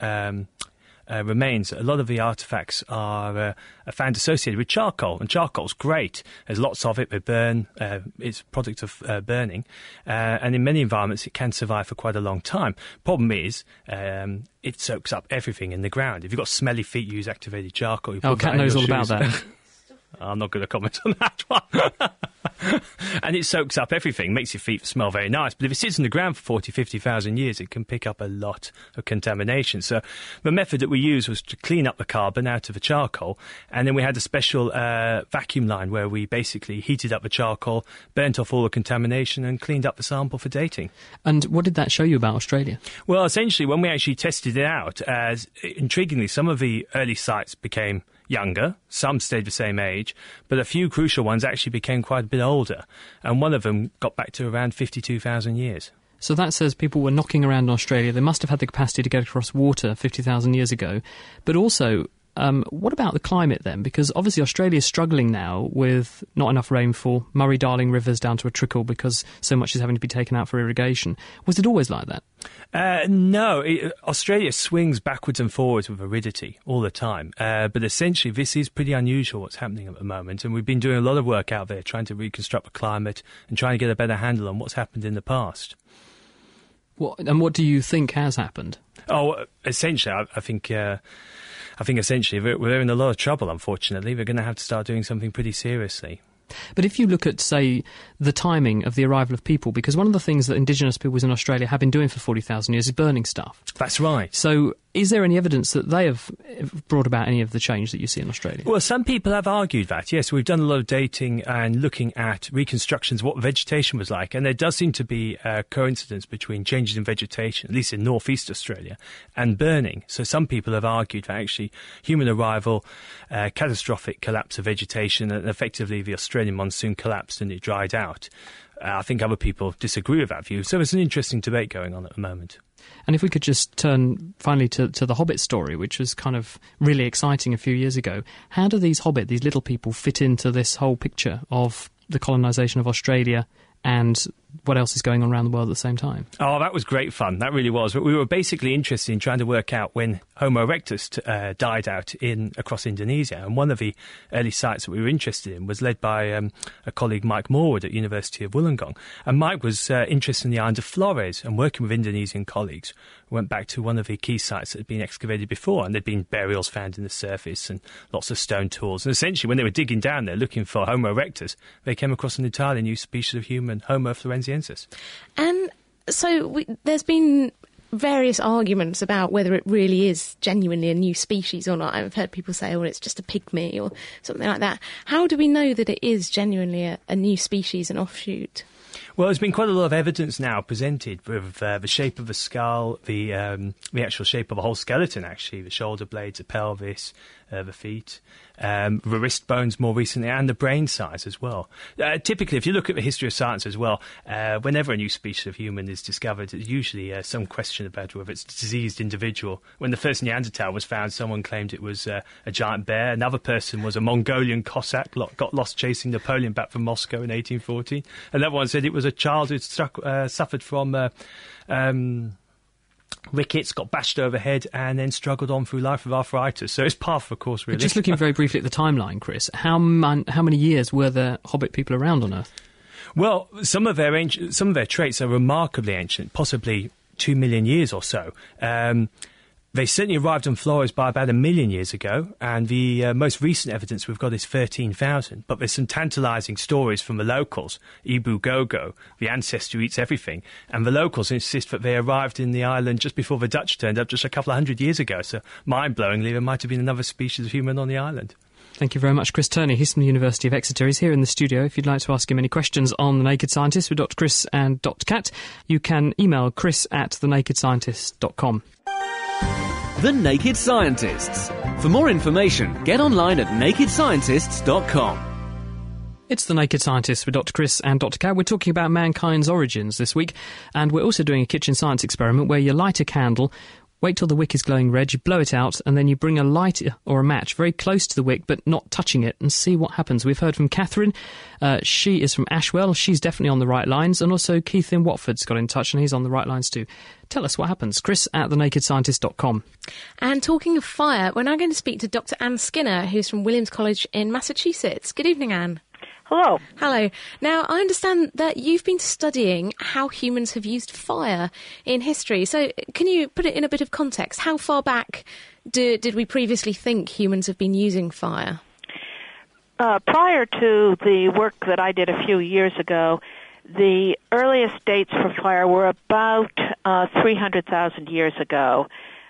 remains, a lot of the artefacts are found associated with charcoal, and charcoal's great. There's lots of it. They burn. It's a product of burning, and in many environments it can survive for quite a long time. Problem is, it soaks up everything in the ground. If you've got smelly feet, you use activated charcoal. Kat knows all about that. I'm not going to comment on that one. And it soaks up everything, makes your feet smell very nice. But if it sits in the ground for 40, 50,000 years, it can pick up a lot of contamination. So the method that we used was to clean up the carbon out of the charcoal. And then we had a special vacuum line where we basically heated up the charcoal, burnt off all the contamination and cleaned up the sample for dating. And what did that show you about Australia? Well, essentially, when we actually tested it out, intriguingly, some of the early sites became younger, some stayed the same age, but a few crucial ones actually became quite a bit older, and one of them got back to around 52,000 years. So that says people were knocking around in Australia. They must have had the capacity to get across water 50,000 years ago. But also, what about the climate then? Because obviously Australia is struggling now with not enough rainfall, Murray-Darling rivers down to a trickle because so much is having to be taken out for irrigation. Was it always like that? No, Australia swings backwards and forwards with aridity all the time. But essentially, this is pretty unusual what's happening at the moment. And we've been doing a lot of work out there trying to reconstruct the climate and trying to get a better handle on what's happened in the past. What do you think has happened? Oh, essentially, I think essentially we're in a lot of trouble, unfortunately. We're going to have to start doing something pretty seriously. But if you look at, say, the timing of the arrival of people, because one of the things that indigenous peoples in Australia have been doing for 40,000 years is burning stuff. That's right. So is there any evidence that they have brought about any of the change that you see in Australia? Well, some people have argued that, yes. We've done a lot of dating and looking at reconstructions of what vegetation was like, and there does seem to be a coincidence between changes in vegetation, at least in northeast Australia, and burning. So some people have argued that actually human arrival, catastrophic collapse of vegetation, and effectively the Australian monsoon collapsed and it dried out. I think other people disagree with that view. So there's an interesting debate going on at the moment. And if we could just turn finally to the Hobbit story, which was kind of really exciting a few years ago. How do these Hobbit, these little people, fit into this whole picture of the colonisation of Australia and what else is going on around the world at the same time? Oh, that was great fun. That really was. But we were basically interested in trying to work out when Homo erectus died out across Indonesia. And one of the early sites that we were interested in was led by a colleague, Mike Morwood, at University of Wollongong. And Mike was interested in the island of Flores and working with Indonesian colleagues. We went back to one of the key sites that had been excavated before, and there'd been burials found in the surface and lots of stone tools. And essentially, when they were digging down there looking for Homo erectus, they came across an entirely new species of human, Homo florenziensis. And so there's been various arguments about whether it really is genuinely a new species or not. I've heard people say, oh, it's just a pygmy or something like that. How do we know that it is genuinely a new species, an offshoot? Well, there's been quite a lot of evidence now presented with the shape of the skull, the actual shape of a whole skeleton, actually, the shoulder blades, the pelvis, the feet, the wrist bones more recently, and the brain size as well. Typically, if you look at the history of science as well, whenever a new species of human is discovered, there's usually some question about whether it's a diseased individual. When the first Neanderthal was found, someone claimed it was a giant bear. Another person was a Mongolian Cossack, got lost chasing Napoleon back from Moscow in 1814. Another one said it was a child who suffered from rickets, got bashed over the head, and then struggled on through life with arthritis. So it's par for the course, really. But just looking very briefly at the timeline, Chris, how many years were the Hobbit people around on Earth? Well, some of their traits are remarkably ancient, possibly 2 million years or so. They certainly arrived on Flores by about 1 million years ago, and the most recent evidence we've got is 13,000. But there's some tantalising stories from the locals. Ibu Gogo, the ancestor who eats everything, and the locals insist that they arrived in the island just before the Dutch turned up just a couple of hundred years ago. So, mind-blowingly, there might have been another species of human on the island. Thank you very much, Chris Turney. He's from the University of Exeter. He's here in the studio. If you'd like to ask him any questions on The Naked Scientist with Dr. Chris and Dr. Kat, you can email chris@thenakedscientist.com. The Naked Scientists. For more information, get online at nakedscientists.com. It's The Naked Scientists with Dr. Chris and Dr. Kat. We're talking about mankind's origins this week, and we're also doing a kitchen science experiment where you light a candle, wait till the wick is glowing red, you blow it out, and then you bring a lighter or a match very close to the wick but not touching it and see what happens. We've heard from Catherine. She is from Ashwell. She's definitely on the right lines. And also Keith in Watford's got in touch and he's on the right lines too. Tell us what happens. Chris@thenakedscientist.com. And talking of fire, we're now going to speak to Dr. Anne Skinner, who's from Williams College in Massachusetts. Good evening, Anne. Hello. Hello. Now, I understand that you've been studying how humans have used fire in history. So can you put it in a bit of context? How far back did we previously think humans have been using fire? prior to the work that I did a few years ago, the earliest dates for fire were about 300,000 years ago.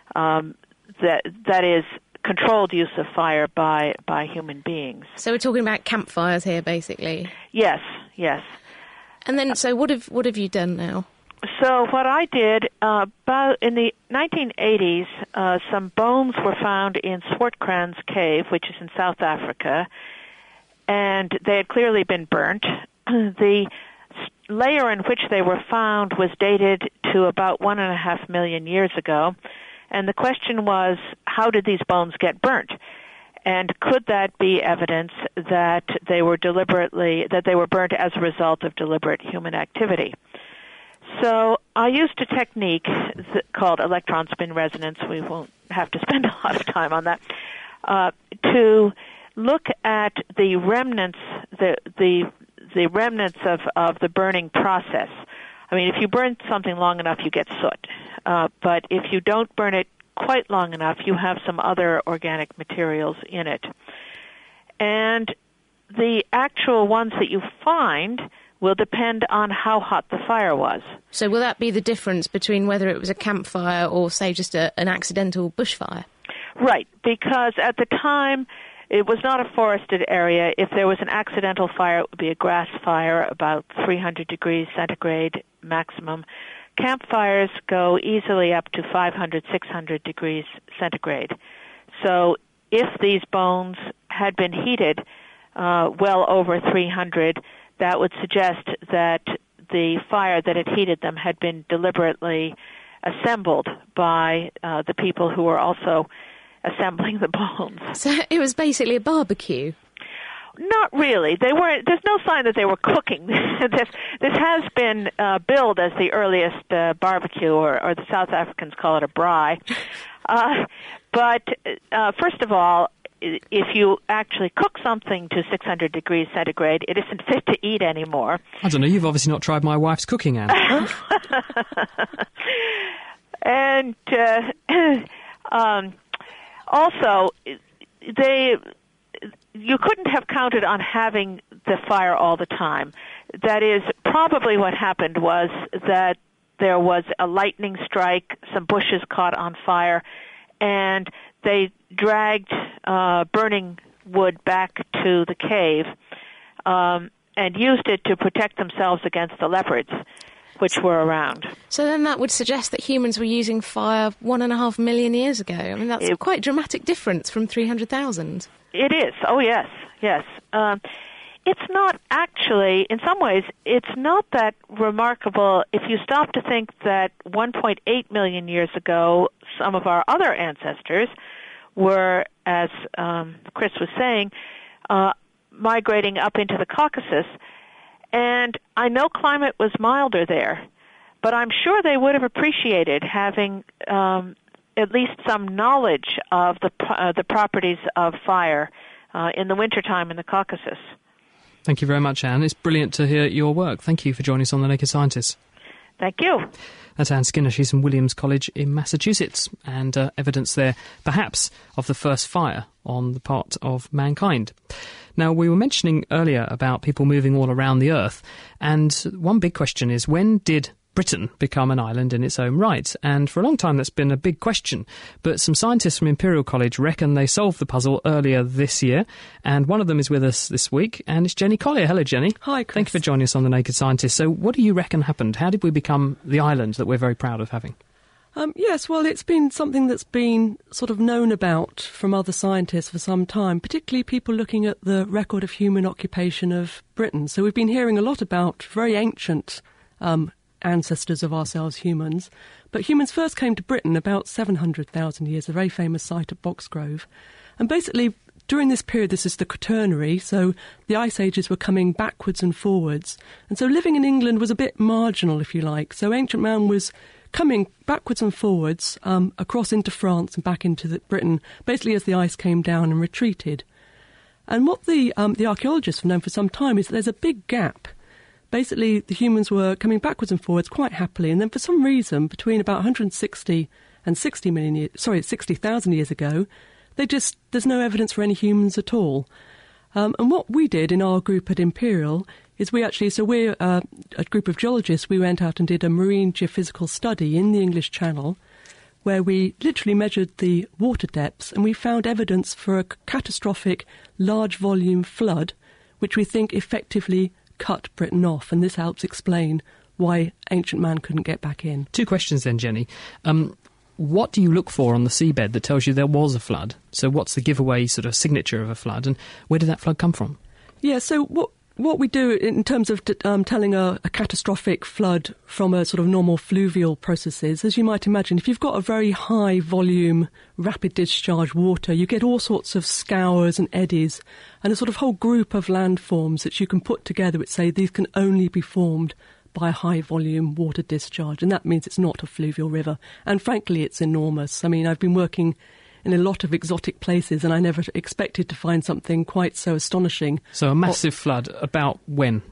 That is controlled use of fire by human beings. So we're talking about campfires here, basically. Yes. And then, so what have you done now? So what I did, about in the 1980s, some bones were found in Swartkrans Cave, which is in South Africa, and they had clearly been burnt. The layer in which they were found was dated to about 1.5 million years ago, and the question was, how did these bones get burnt? And could that be evidence that they were burnt as a result of deliberate human activity? So I used a technique called electron spin resonance. We won't have to spend a lot of time on that. To look at the remnants, the remnants of the burning process. I mean, if you burn something long enough, you get soot. But if you don't burn it quite long enough, you have some other organic materials in it. And the actual ones that you find will depend on how hot the fire was. So will that be the difference between whether it was a campfire or, say, just an accidental bushfire? Right, because at the time it was not a forested area. If there was an accidental fire, it would be a grass fire, about 300 degrees centigrade maximum. Campfires go easily up to 500, 600 degrees centigrade. So if these bones had been heated well over 300, that would suggest that the fire that had heated them had been deliberately assembled by the people who were also assembling the bones. So it was basically a barbecue? Not really. They weren't. There's no sign that they were cooking. This has been billed as the earliest barbecue, or the South Africans call it a braai. But first of all, if you actually cook something to 600 degrees centigrade, it isn't fit to eat anymore. I don't know. You've obviously not tried my wife's cooking, Anne. And also, you couldn't have counted on having the fire all the time. That is, probably what happened was that there was a lightning strike, some bushes caught on fire, and they dragged burning wood back to the cave and used it to protect themselves against the leopards, which were around. So then that would suggest that humans were using fire 1.5 million years ago. I mean, that's quite a dramatic difference from 300,000. It is. Oh, yes. It's not actually, in some ways, it's not that remarkable if you stop to think that 1.8 million years ago, some of our other ancestors were, as Chris was saying, migrating up into the Caucasus. And I know climate was milder there, but I'm sure they would have appreciated having at least some knowledge of the properties of fire in the wintertime in the Caucasus. Thank you very much, Anne. It's brilliant to hear your work. Thank you for joining us on The Naked Scientist. Thank you. That's Anne Skinner. She's from Williams College in Massachusetts, and evidence there, perhaps, of the first fire on the part of mankind. Now, we were mentioning earlier about people moving all around the Earth, and one big question is, when did Britain become an island in its own right? And for a long time that's been a big question, but some scientists from Imperial College reckon they solved the puzzle earlier this year, and one of them is with us this week, and it's Jenny Collier. Hello, Jenny. Hi, Chris. Thank you for joining us on The Naked Scientist. So what do you reckon happened? How did we become the island that we're very proud of having? Yes, well, it's been something that's been sort of known about from other scientists for some time, particularly people looking at the record of human occupation of Britain. So we've been hearing a lot about very ancient ancestors of ourselves, humans. But humans first came to Britain about 700,000 years, a very famous site at Boxgrove. And basically, during this period, this is the Quaternary, so the ice ages were coming backwards and forwards. And so living in England was a bit marginal, if you like. So ancient man was coming backwards and forwards across into France and back into Britain, basically as the ice came down and retreated. And what the archaeologists have known for some time is that there's a big gap. Basically, the humans were coming backwards and forwards quite happily, and then for some reason, between about 160 and 60,000 years ago, there's no evidence for any humans at all. And what we did in our group at Imperial is we're a group of geologists. We went out and did a marine geophysical study in the English Channel where we literally measured the water depths, and we found evidence for a catastrophic large volume flood, which we think effectively cut Britain off, and this helps explain why ancient man couldn't get back in. 2 questions then, Jenny. What do you look for on the seabed that tells you there was a flood? So what's the giveaway sort of signature of a flood, and where did that flood come from? Yeah, so what we do in terms of telling a catastrophic flood from a sort of normal fluvial processes, as you might imagine, if you've got a very high volume, rapid discharge water, you get all sorts of scours and eddies and a sort of whole group of landforms that you can put together which say these can only be formed by a high volume water discharge, and that means it's not a fluvial river. And frankly, it's enormous. I mean, I've been working in a lot of exotic places, and I never expected to find something quite so astonishing. So a massive flood, about when?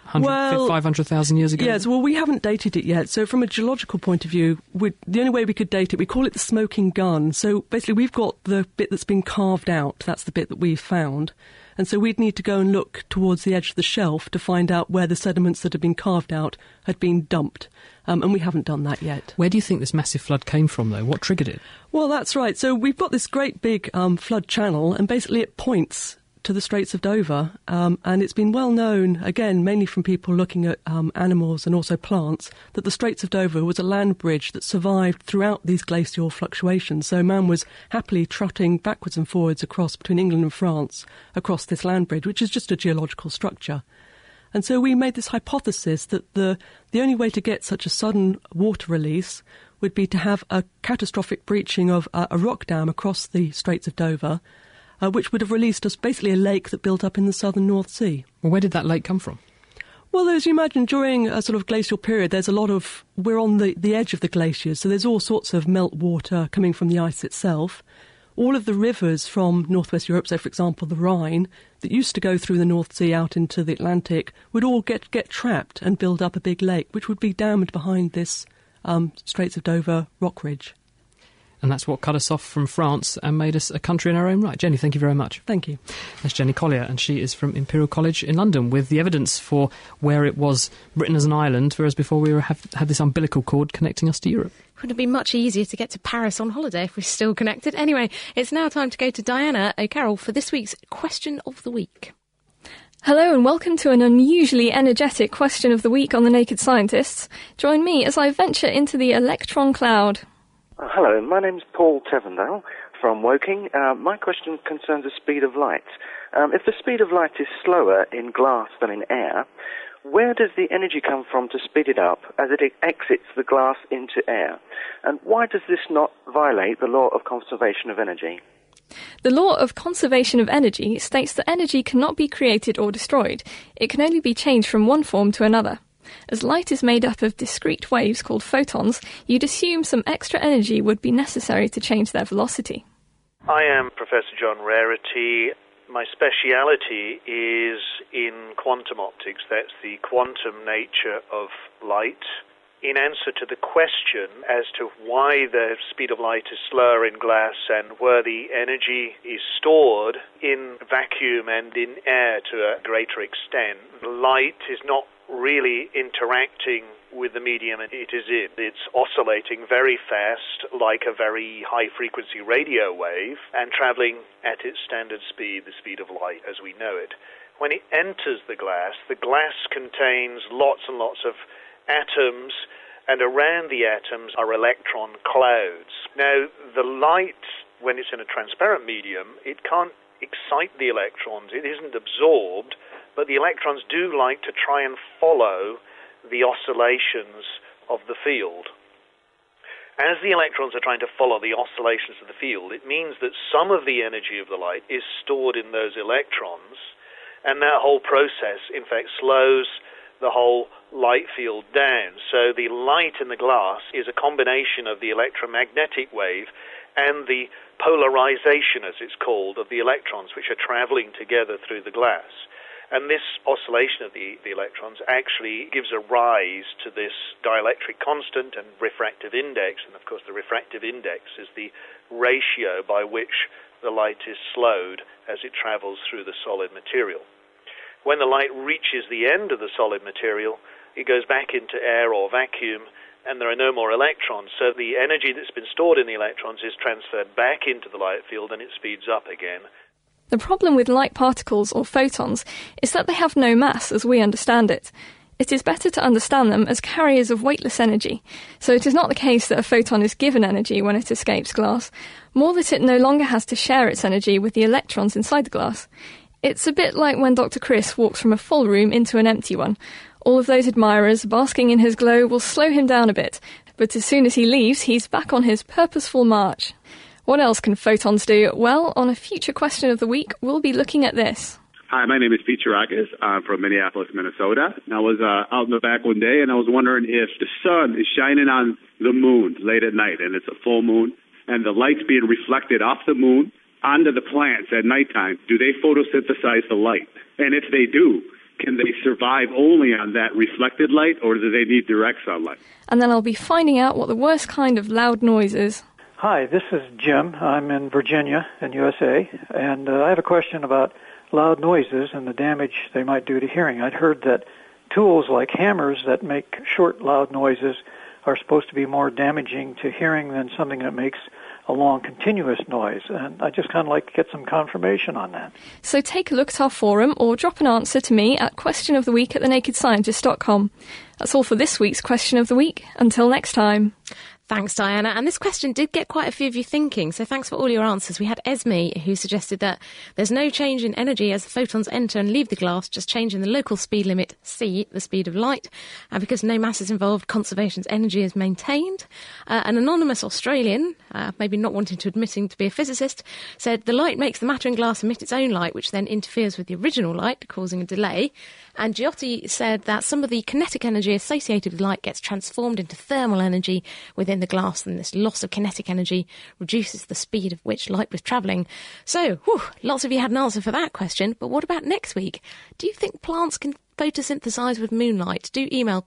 500,000 years ago? Yes, well, we haven't dated it yet. So from a geological point of view, the only way we could date it, we call it the smoking gun. So basically we've got the bit that's been carved out. That's the bit that we've found. And so we'd need to go and look towards the edge of the shelf to find out where the sediments that had been carved out had been dumped. And we haven't done that yet. Where do you think this massive flood came from, though? What triggered it? Well, that's right. So we've got this great big flood channel, and basically it points to the Straits of Dover. And it's been well known, again, mainly from people looking at animals and also plants, that the Straits of Dover was a land bridge that survived throughout these glacial fluctuations. So man was happily trotting backwards and forwards across between England and France across this land bridge, which is just a geological structure. And so we made this hypothesis that the only way to get such a sudden water release would be to have a catastrophic breaching of a rock dam across the Straits of Dover, which would have released us basically a lake that built up in the southern North Sea. Well, where did that lake come from? Well, as you imagine, during a sort of glacial period, there's a lot of... We're on the edge of the glaciers, so there's all sorts of meltwater coming from the ice itself. All of the rivers from northwest Europe, so for example the Rhine, that used to go through the North Sea out into the Atlantic, would all get trapped and build up a big lake, which would be dammed behind this Straits of Dover rock ridge. And that's what cut us off from France and made us a country in our own right. Jenny, thank you very much. Thank you. That's Jenny Collier, and she is from Imperial College in London with the evidence for where it was written as an island, whereas before we had this umbilical cord connecting us to Europe. Would it be much easier to get to Paris on holiday if we're still connected? Anyway, it's now time to go to Diana O'Carroll for this week's Question of the Week. Hello and welcome to an unusually energetic Question of the Week on The Naked Scientists. Join me as I venture into the electron cloud. Hello, my name's Paul Tevendale from Woking. My question concerns the speed of light. If the speed of light is slower in glass than in air, where does the energy come from to speed it up as it exits the glass into air? And why does this not violate the law of conservation of energy? The law of conservation of energy states that energy cannot be created or destroyed. It can only be changed from one form to another. As light is made up of discrete waves called photons, you'd assume some extra energy would be necessary to change their velocity. I am Professor John Rarity. My speciality is in quantum optics. That's the quantum nature of light. In answer to the question as to why the speed of light is slower in glass and where the energy is stored in vacuum and in air to a greater extent, light is not really interacting with the medium it is in. It's oscillating very fast like a very high-frequency radio wave and traveling at its standard speed, the speed of light as we know it. When it enters the glass contains lots and lots of atoms, and around the atoms are electron clouds. Now, the light, when it's in a transparent medium, it can't excite the electrons. It isn't absorbed, but the electrons do like to try and follow the oscillations of the field. As the electrons are trying to follow the oscillations of the field, it means that some of the energy of the light is stored in those electrons, and that whole process, in fact, slows the whole light field down. So the light in the glass is a combination of the electromagnetic wave and the polarization, as it's called, of the electrons, which are traveling together through the glass. And this oscillation of the electrons actually gives a rise to this dielectric constant and refractive index. And of course, the refractive index is the ratio by which the light is slowed as it travels through the solid material. When the light reaches the end of the solid material, it goes back into air or vacuum, and there are no more electrons. So the energy that's been stored in the electrons is transferred back into the light field, and it speeds up again. The problem with light particles, or photons, is that they have no mass as we understand it. It is better to understand them as carriers of weightless energy, so it is not the case that a photon is given energy when it escapes glass, more that it no longer has to share its energy with the electrons inside the glass. It's a bit like when Dr. Chris walks from a full room into an empty one. All of those admirers basking in his glow will slow him down a bit, but as soon as he leaves, he's back on his purposeful march. What else can photons do? Well, on a future question of the week, we'll be looking at this. Hi, my name is Pete Chirakis. I'm from Minneapolis, Minnesota. And I was out in the back one day, and I was wondering if the sun is shining on the moon late at night, and it's a full moon, and the light's being reflected off the moon onto the plants at nighttime. Do they photosynthesize the light? And if they do, can they survive only on that reflected light, or do they need direct sunlight? And then I'll be finding out what the worst kind of loud noise is. Hi, this is Jim. I'm in Virginia in USA, and I have a question about loud noises and the damage they might do to hearing. I'd heard that tools like hammers that make short, loud noises are supposed to be more damaging to hearing than something that makes a long, continuous noise, and I just kind of like to get some confirmation on that. So take a look at our forum or drop an answer to me at questionoftheweek@thenakedscientist.com. That's all for this week's Question of the Week. Until next time. Thanks, Diana. And this question did get quite a few of you thinking, so thanks for all your answers. We had Esme, who suggested that there's no change in energy as the photons enter and leave the glass, just change in the local speed limit, c, the speed of light. And because no mass is involved, conservation's energy is maintained. An anonymous Australian, maybe not wanting to admitting to be a physicist, said the light makes the matter in glass emit its own light, which then interferes with the original light, causing a delay. And Giotti said that some of the kinetic energy associated with light gets transformed into thermal energy within the glass, and this loss of kinetic energy reduces the speed of which light was travelling. So, lots of you had an answer for that question, but what about next week? Do you think plants can photosynthesise with moonlight? Do email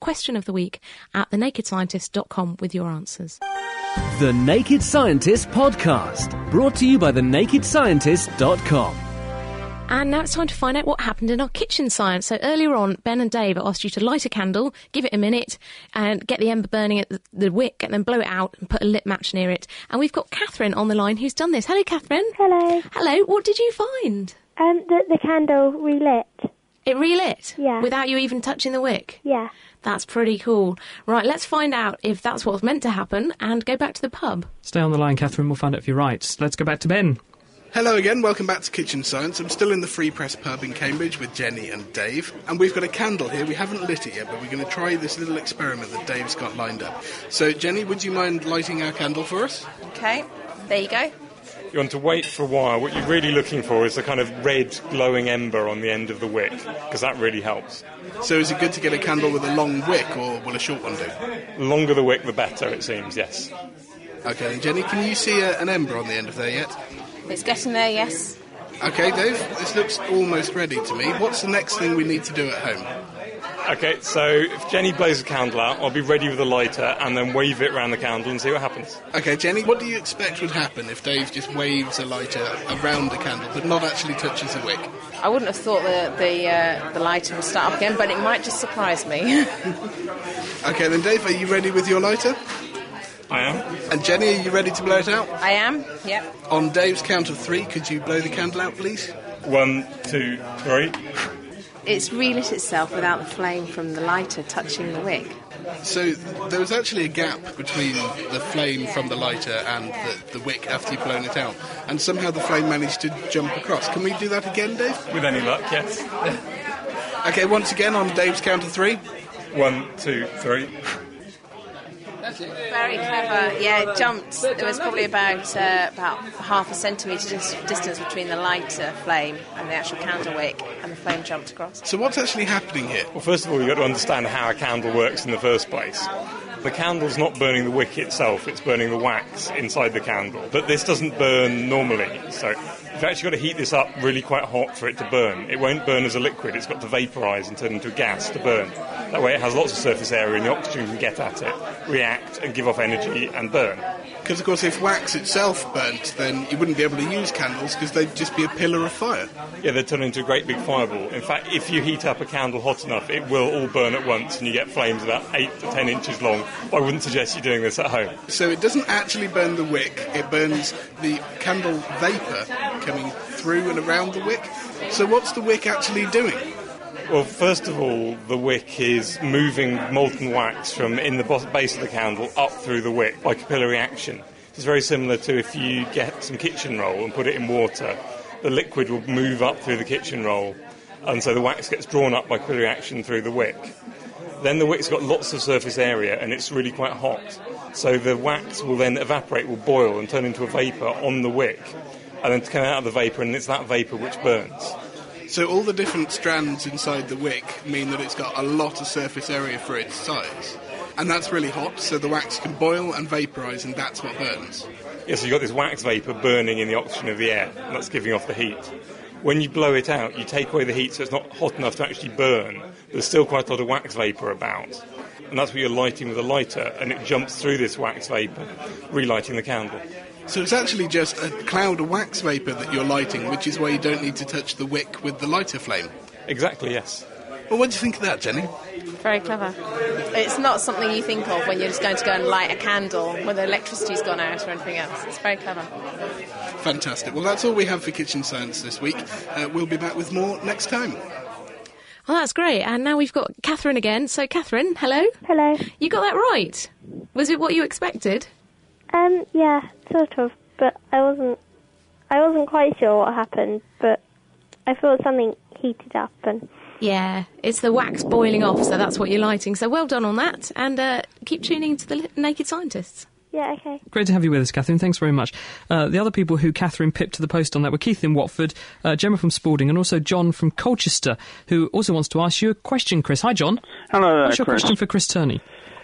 questionoftheweek@thenakedscientist.com with your answers. The Naked Scientist Podcast, brought to you by thenakedscientist.com. And now it's time to find out what happened in our kitchen science. So earlier on, Ben and Dave asked you to light a candle, give it a minute, and get the ember burning at the wick, and then blow it out and put a lit match near it. And we've got Catherine on the line who's done this. Hello, Catherine. Hello. Hello. What did you find? The candle relit. It relit? Yeah. Without you even touching the wick? Yeah. That's pretty cool. Right, let's find out if that's what's meant to happen and go back to the pub. Stay on the line, Catherine. We'll find out if you're right. Let's go back to Ben. Hello again, welcome back to Kitchen Science. I'm still in the Free Press pub in Cambridge with Jenny and Dave. And we've got a candle here. We haven't lit it yet, but we're going to try this little experiment that Dave's got lined up. So, Jenny, would you mind lighting our candle for us? OK, there you go. You want to wait for a while. What you're really looking for is the kind of red glowing ember on the end of the wick, because that really helps. So is it good to get a candle with a long wick, or will a short one do? The longer the wick, the better, it seems, yes. OK, Jenny, can you see an ember on the end of there yet? It's getting there, yes. OK, Dave, this looks almost ready to me. What's the next thing we need to do at home? OK, so if Jenny blows a candle out, I'll be ready with a lighter and then wave it around the candle and see what happens. OK, Jenny, what do you expect would happen if Dave just waves a lighter around the candle but not actually touches the wick? I wouldn't have thought that the lighter would start up again, but it might just surprise me. OK, then, Dave, are you ready with your lighter? I am. And Jenny, are you ready to blow it out? I am, yep. On Dave's count of 3, could you blow the candle out, please? 1, 2, 3. It's relit itself without the flame from the lighter touching the wick. So there was actually a gap between the flame from the lighter and the wick after you'd blown it out, and somehow the flame managed to jump across. Can we do that again, Dave? With any luck, yes. OK, once again on Dave's count of 3. 1, 2, 3. Very clever. Yeah, it jumped. There was probably about half a centimetre distance between the lighter flame and the actual candle wick, and the flame jumped across. So what's actually happening here? Well, first of all, you've got to understand how a candle works in the first place. The candle's not burning the wick itself, it's burning the wax inside the candle. But this doesn't burn normally, so You've actually got to heat this up really quite hot for it to burn. It won't burn as a liquid. It's got to vaporise and turn into a gas to burn. That way it has lots of surface area and the oxygen can get at it, react and give off energy and burn. Because, of course, if wax itself burnt, then you wouldn't be able to use candles because they'd just be a pillar of fire. Yeah, they'd turn into a great big fireball. In fact, if you heat up a candle hot enough, it will all burn at once and you get flames about 8 to 10 inches long. I wouldn't suggest you doing this at home. So it doesn't actually burn the wick, it burns the candle vapour coming through and around the wick. So what's the wick actually doing? Well, first of all, the wick is moving molten wax from in the base of the candle up through the wick by capillary action. It's very similar to if you get some kitchen roll and put it in water, the liquid will move up through the kitchen roll, and so the wax gets drawn up by capillary action through the wick. Then the wick's got lots of surface area and it's really quite hot, so the wax will then evaporate, will boil and turn into a vapour on the wick, and then come out of the vapour, and it's that vapour which burns. So all the different strands inside the wick mean that it's got a lot of surface area for its size. And that's really hot, so the wax can boil and vaporise, and that's what burns. Yes, so you've got this wax vapour burning in the oxygen of the air, and that's giving off the heat. When you blow it out, you take away the heat, so it's not hot enough to actually burn. There's still quite a lot of wax vapour about. And that's what you're lighting with a lighter, and it jumps through this wax vapour, relighting the candle. So it's actually just a cloud of wax vapour that you're lighting, which is why you don't need to touch the wick with the lighter flame. Exactly, yes. Well, what do you think of that, Jenny? Very clever. It's not something you think of when you're just going to go and light a candle when the electricity's gone out or anything else. It's very clever. Fantastic. Well, that's all we have for Kitchen Science this week. We'll be back with more next time. Well, that's great. And now we've got Catherine again. So, Catherine, hello? Hello. You got that right. Was it what you expected? Yeah, sort of. But I wasn't quite sure what happened, but I thought something heated up and... Yeah, it's the wax boiling off, so that's what you're lighting. So well done on that, and keep tuning to the Naked Scientists. Yeah, okay. Great to have you with us, Catherine. Thanks very much. The other people who Catherine pipped to the post on that were Keith in Watford, Gemma from Spalding, and also John from Colchester, who also wants to ask you a question, Chris. Hi, John. Hello there, What's your Chris. question for Chris Turney?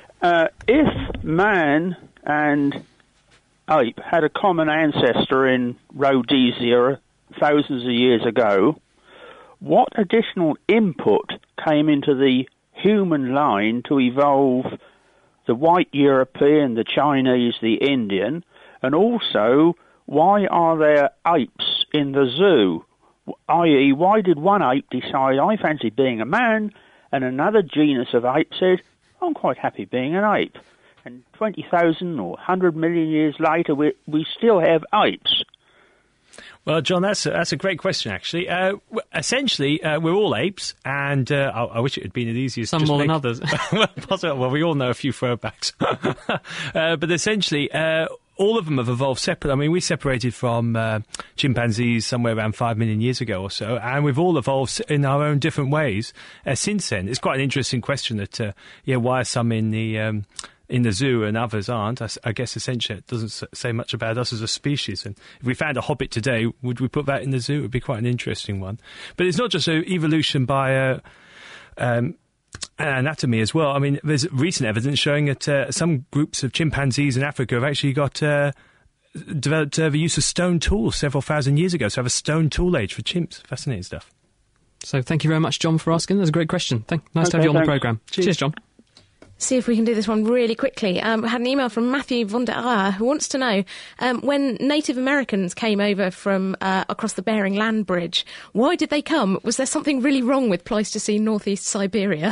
If man and ape had a common ancestor in Rhodesia thousands of years ago, what additional input came into the human line to evolve the white European, the Chinese, the Indian, and also why are there apes in the zoo? I.e., why did one ape decide, I fancy being a man, and another genus of ape said, I'm quite happy being an ape. And 20,000 or 100 million years later, we still have apes. Well, John, that's a great question, actually. Essentially, we're all apes, and I wish it had been as easy as some just more than others. Well, we all know a few throwbacks. But essentially, all of them have evolved separately. I mean, we separated from chimpanzees somewhere around 5 million years ago or so, and we've all evolved in our own different ways since then. It's quite an interesting question that, why are some in the zoo and others aren't? I guess essentially it doesn't say much about us as a species. And if we found a hobbit today, would we put that in the zoo? It would be quite an interesting one. But it's not just evolution by anatomy as well. I mean, there's recent evidence showing that some groups of chimpanzees in Africa have actually developed the use of stone tools several thousand years ago. So have a stone tool age for chimps. Fascinating stuff. So thank you very much, John, for asking. That's a great question. Nice to have you on the programme. Cheers, John. See if we can do this one really quickly. We had an email from Matthew von der Aar, who wants to know, when Native Americans came over from across the Bering Land Bridge, why did they come? Was there something really wrong with Pleistocene northeast Siberia?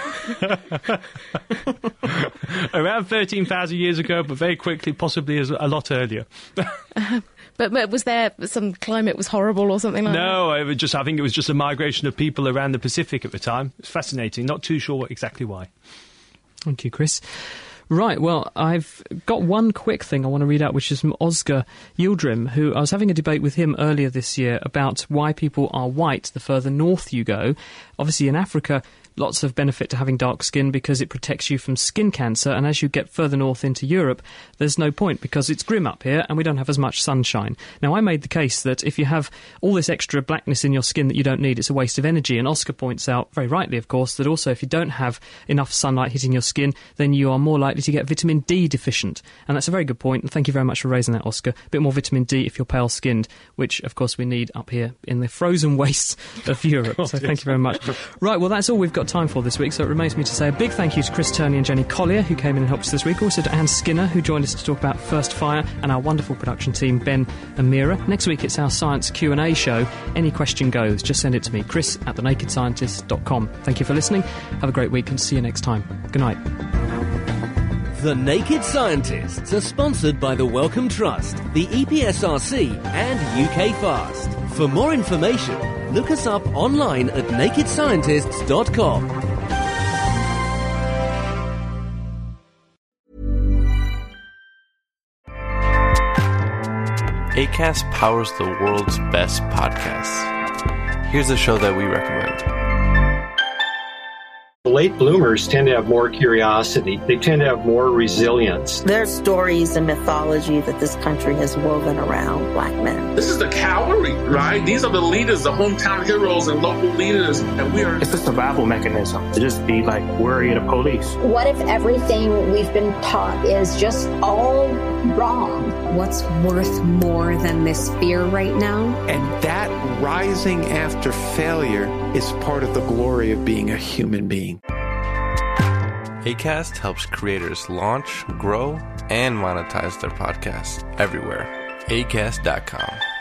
Around 13,000 years ago, but very quickly, possibly a lot earlier. But was there some climate was horrible or something like that? No, I think it was just a migration of people around the Pacific at the time. It's fascinating. Not too sure exactly why. Thank you, Chris. Right, well, I've got one quick thing I want to read out, which is from Oscar Yildirim, who I was having a debate with him earlier this year about why people are white the further north you go. Obviously, in Africa, lots of benefit to having dark skin because it protects you from skin cancer, and as you get further north into Europe, there's no point because it's grim up here and we don't have as much sunshine. Now, I made the case that if you have all this extra blackness in your skin that you don't need, it's a waste of energy, and Oscar points out, very rightly of course, that also if you don't have enough sunlight hitting your skin, then you are more likely to get vitamin D deficient. And that's a very good point, and thank you very much for raising that, Oscar. A bit more vitamin D if you're pale-skinned, which of course we need up here in the frozen wastes of Europe. So thank you very much. Right, well that's all we've got time for this week, so it remains me to say a big thank you to Chris Turney and Jenny Collier, who came in and helped us this week, also to Anne Skinner, who joined us to talk about First Fire, and our wonderful production team, Ben and Mira. Next week it's our science Q&A show. Any question goes. Just send it to me, chris@thenakedscientist.com. Thank you for listening. Have a great week and see you next time. Good night. The Naked Scientists are sponsored by the Wellcome Trust, the EPSRC and UK Fast. For more information, look us up online at nakedscientists.com. Acast powers the world's best podcasts. Here's a show that we recommend. Late bloomers tend to have more curiosity. They tend to have more resilience. There's stories and mythology that this country has woven around black men. This is the cavalry, right? These are the leaders, the hometown heroes and local leaders, and we are... It's a survival mechanism to just be like worried of police. What if everything we've been taught is just all wrong? What's worth more than this fear right now? And that rising after failure is part of the glory of being a human being. Acast helps creators launch, grow, and monetize their podcasts everywhere. Acast.com.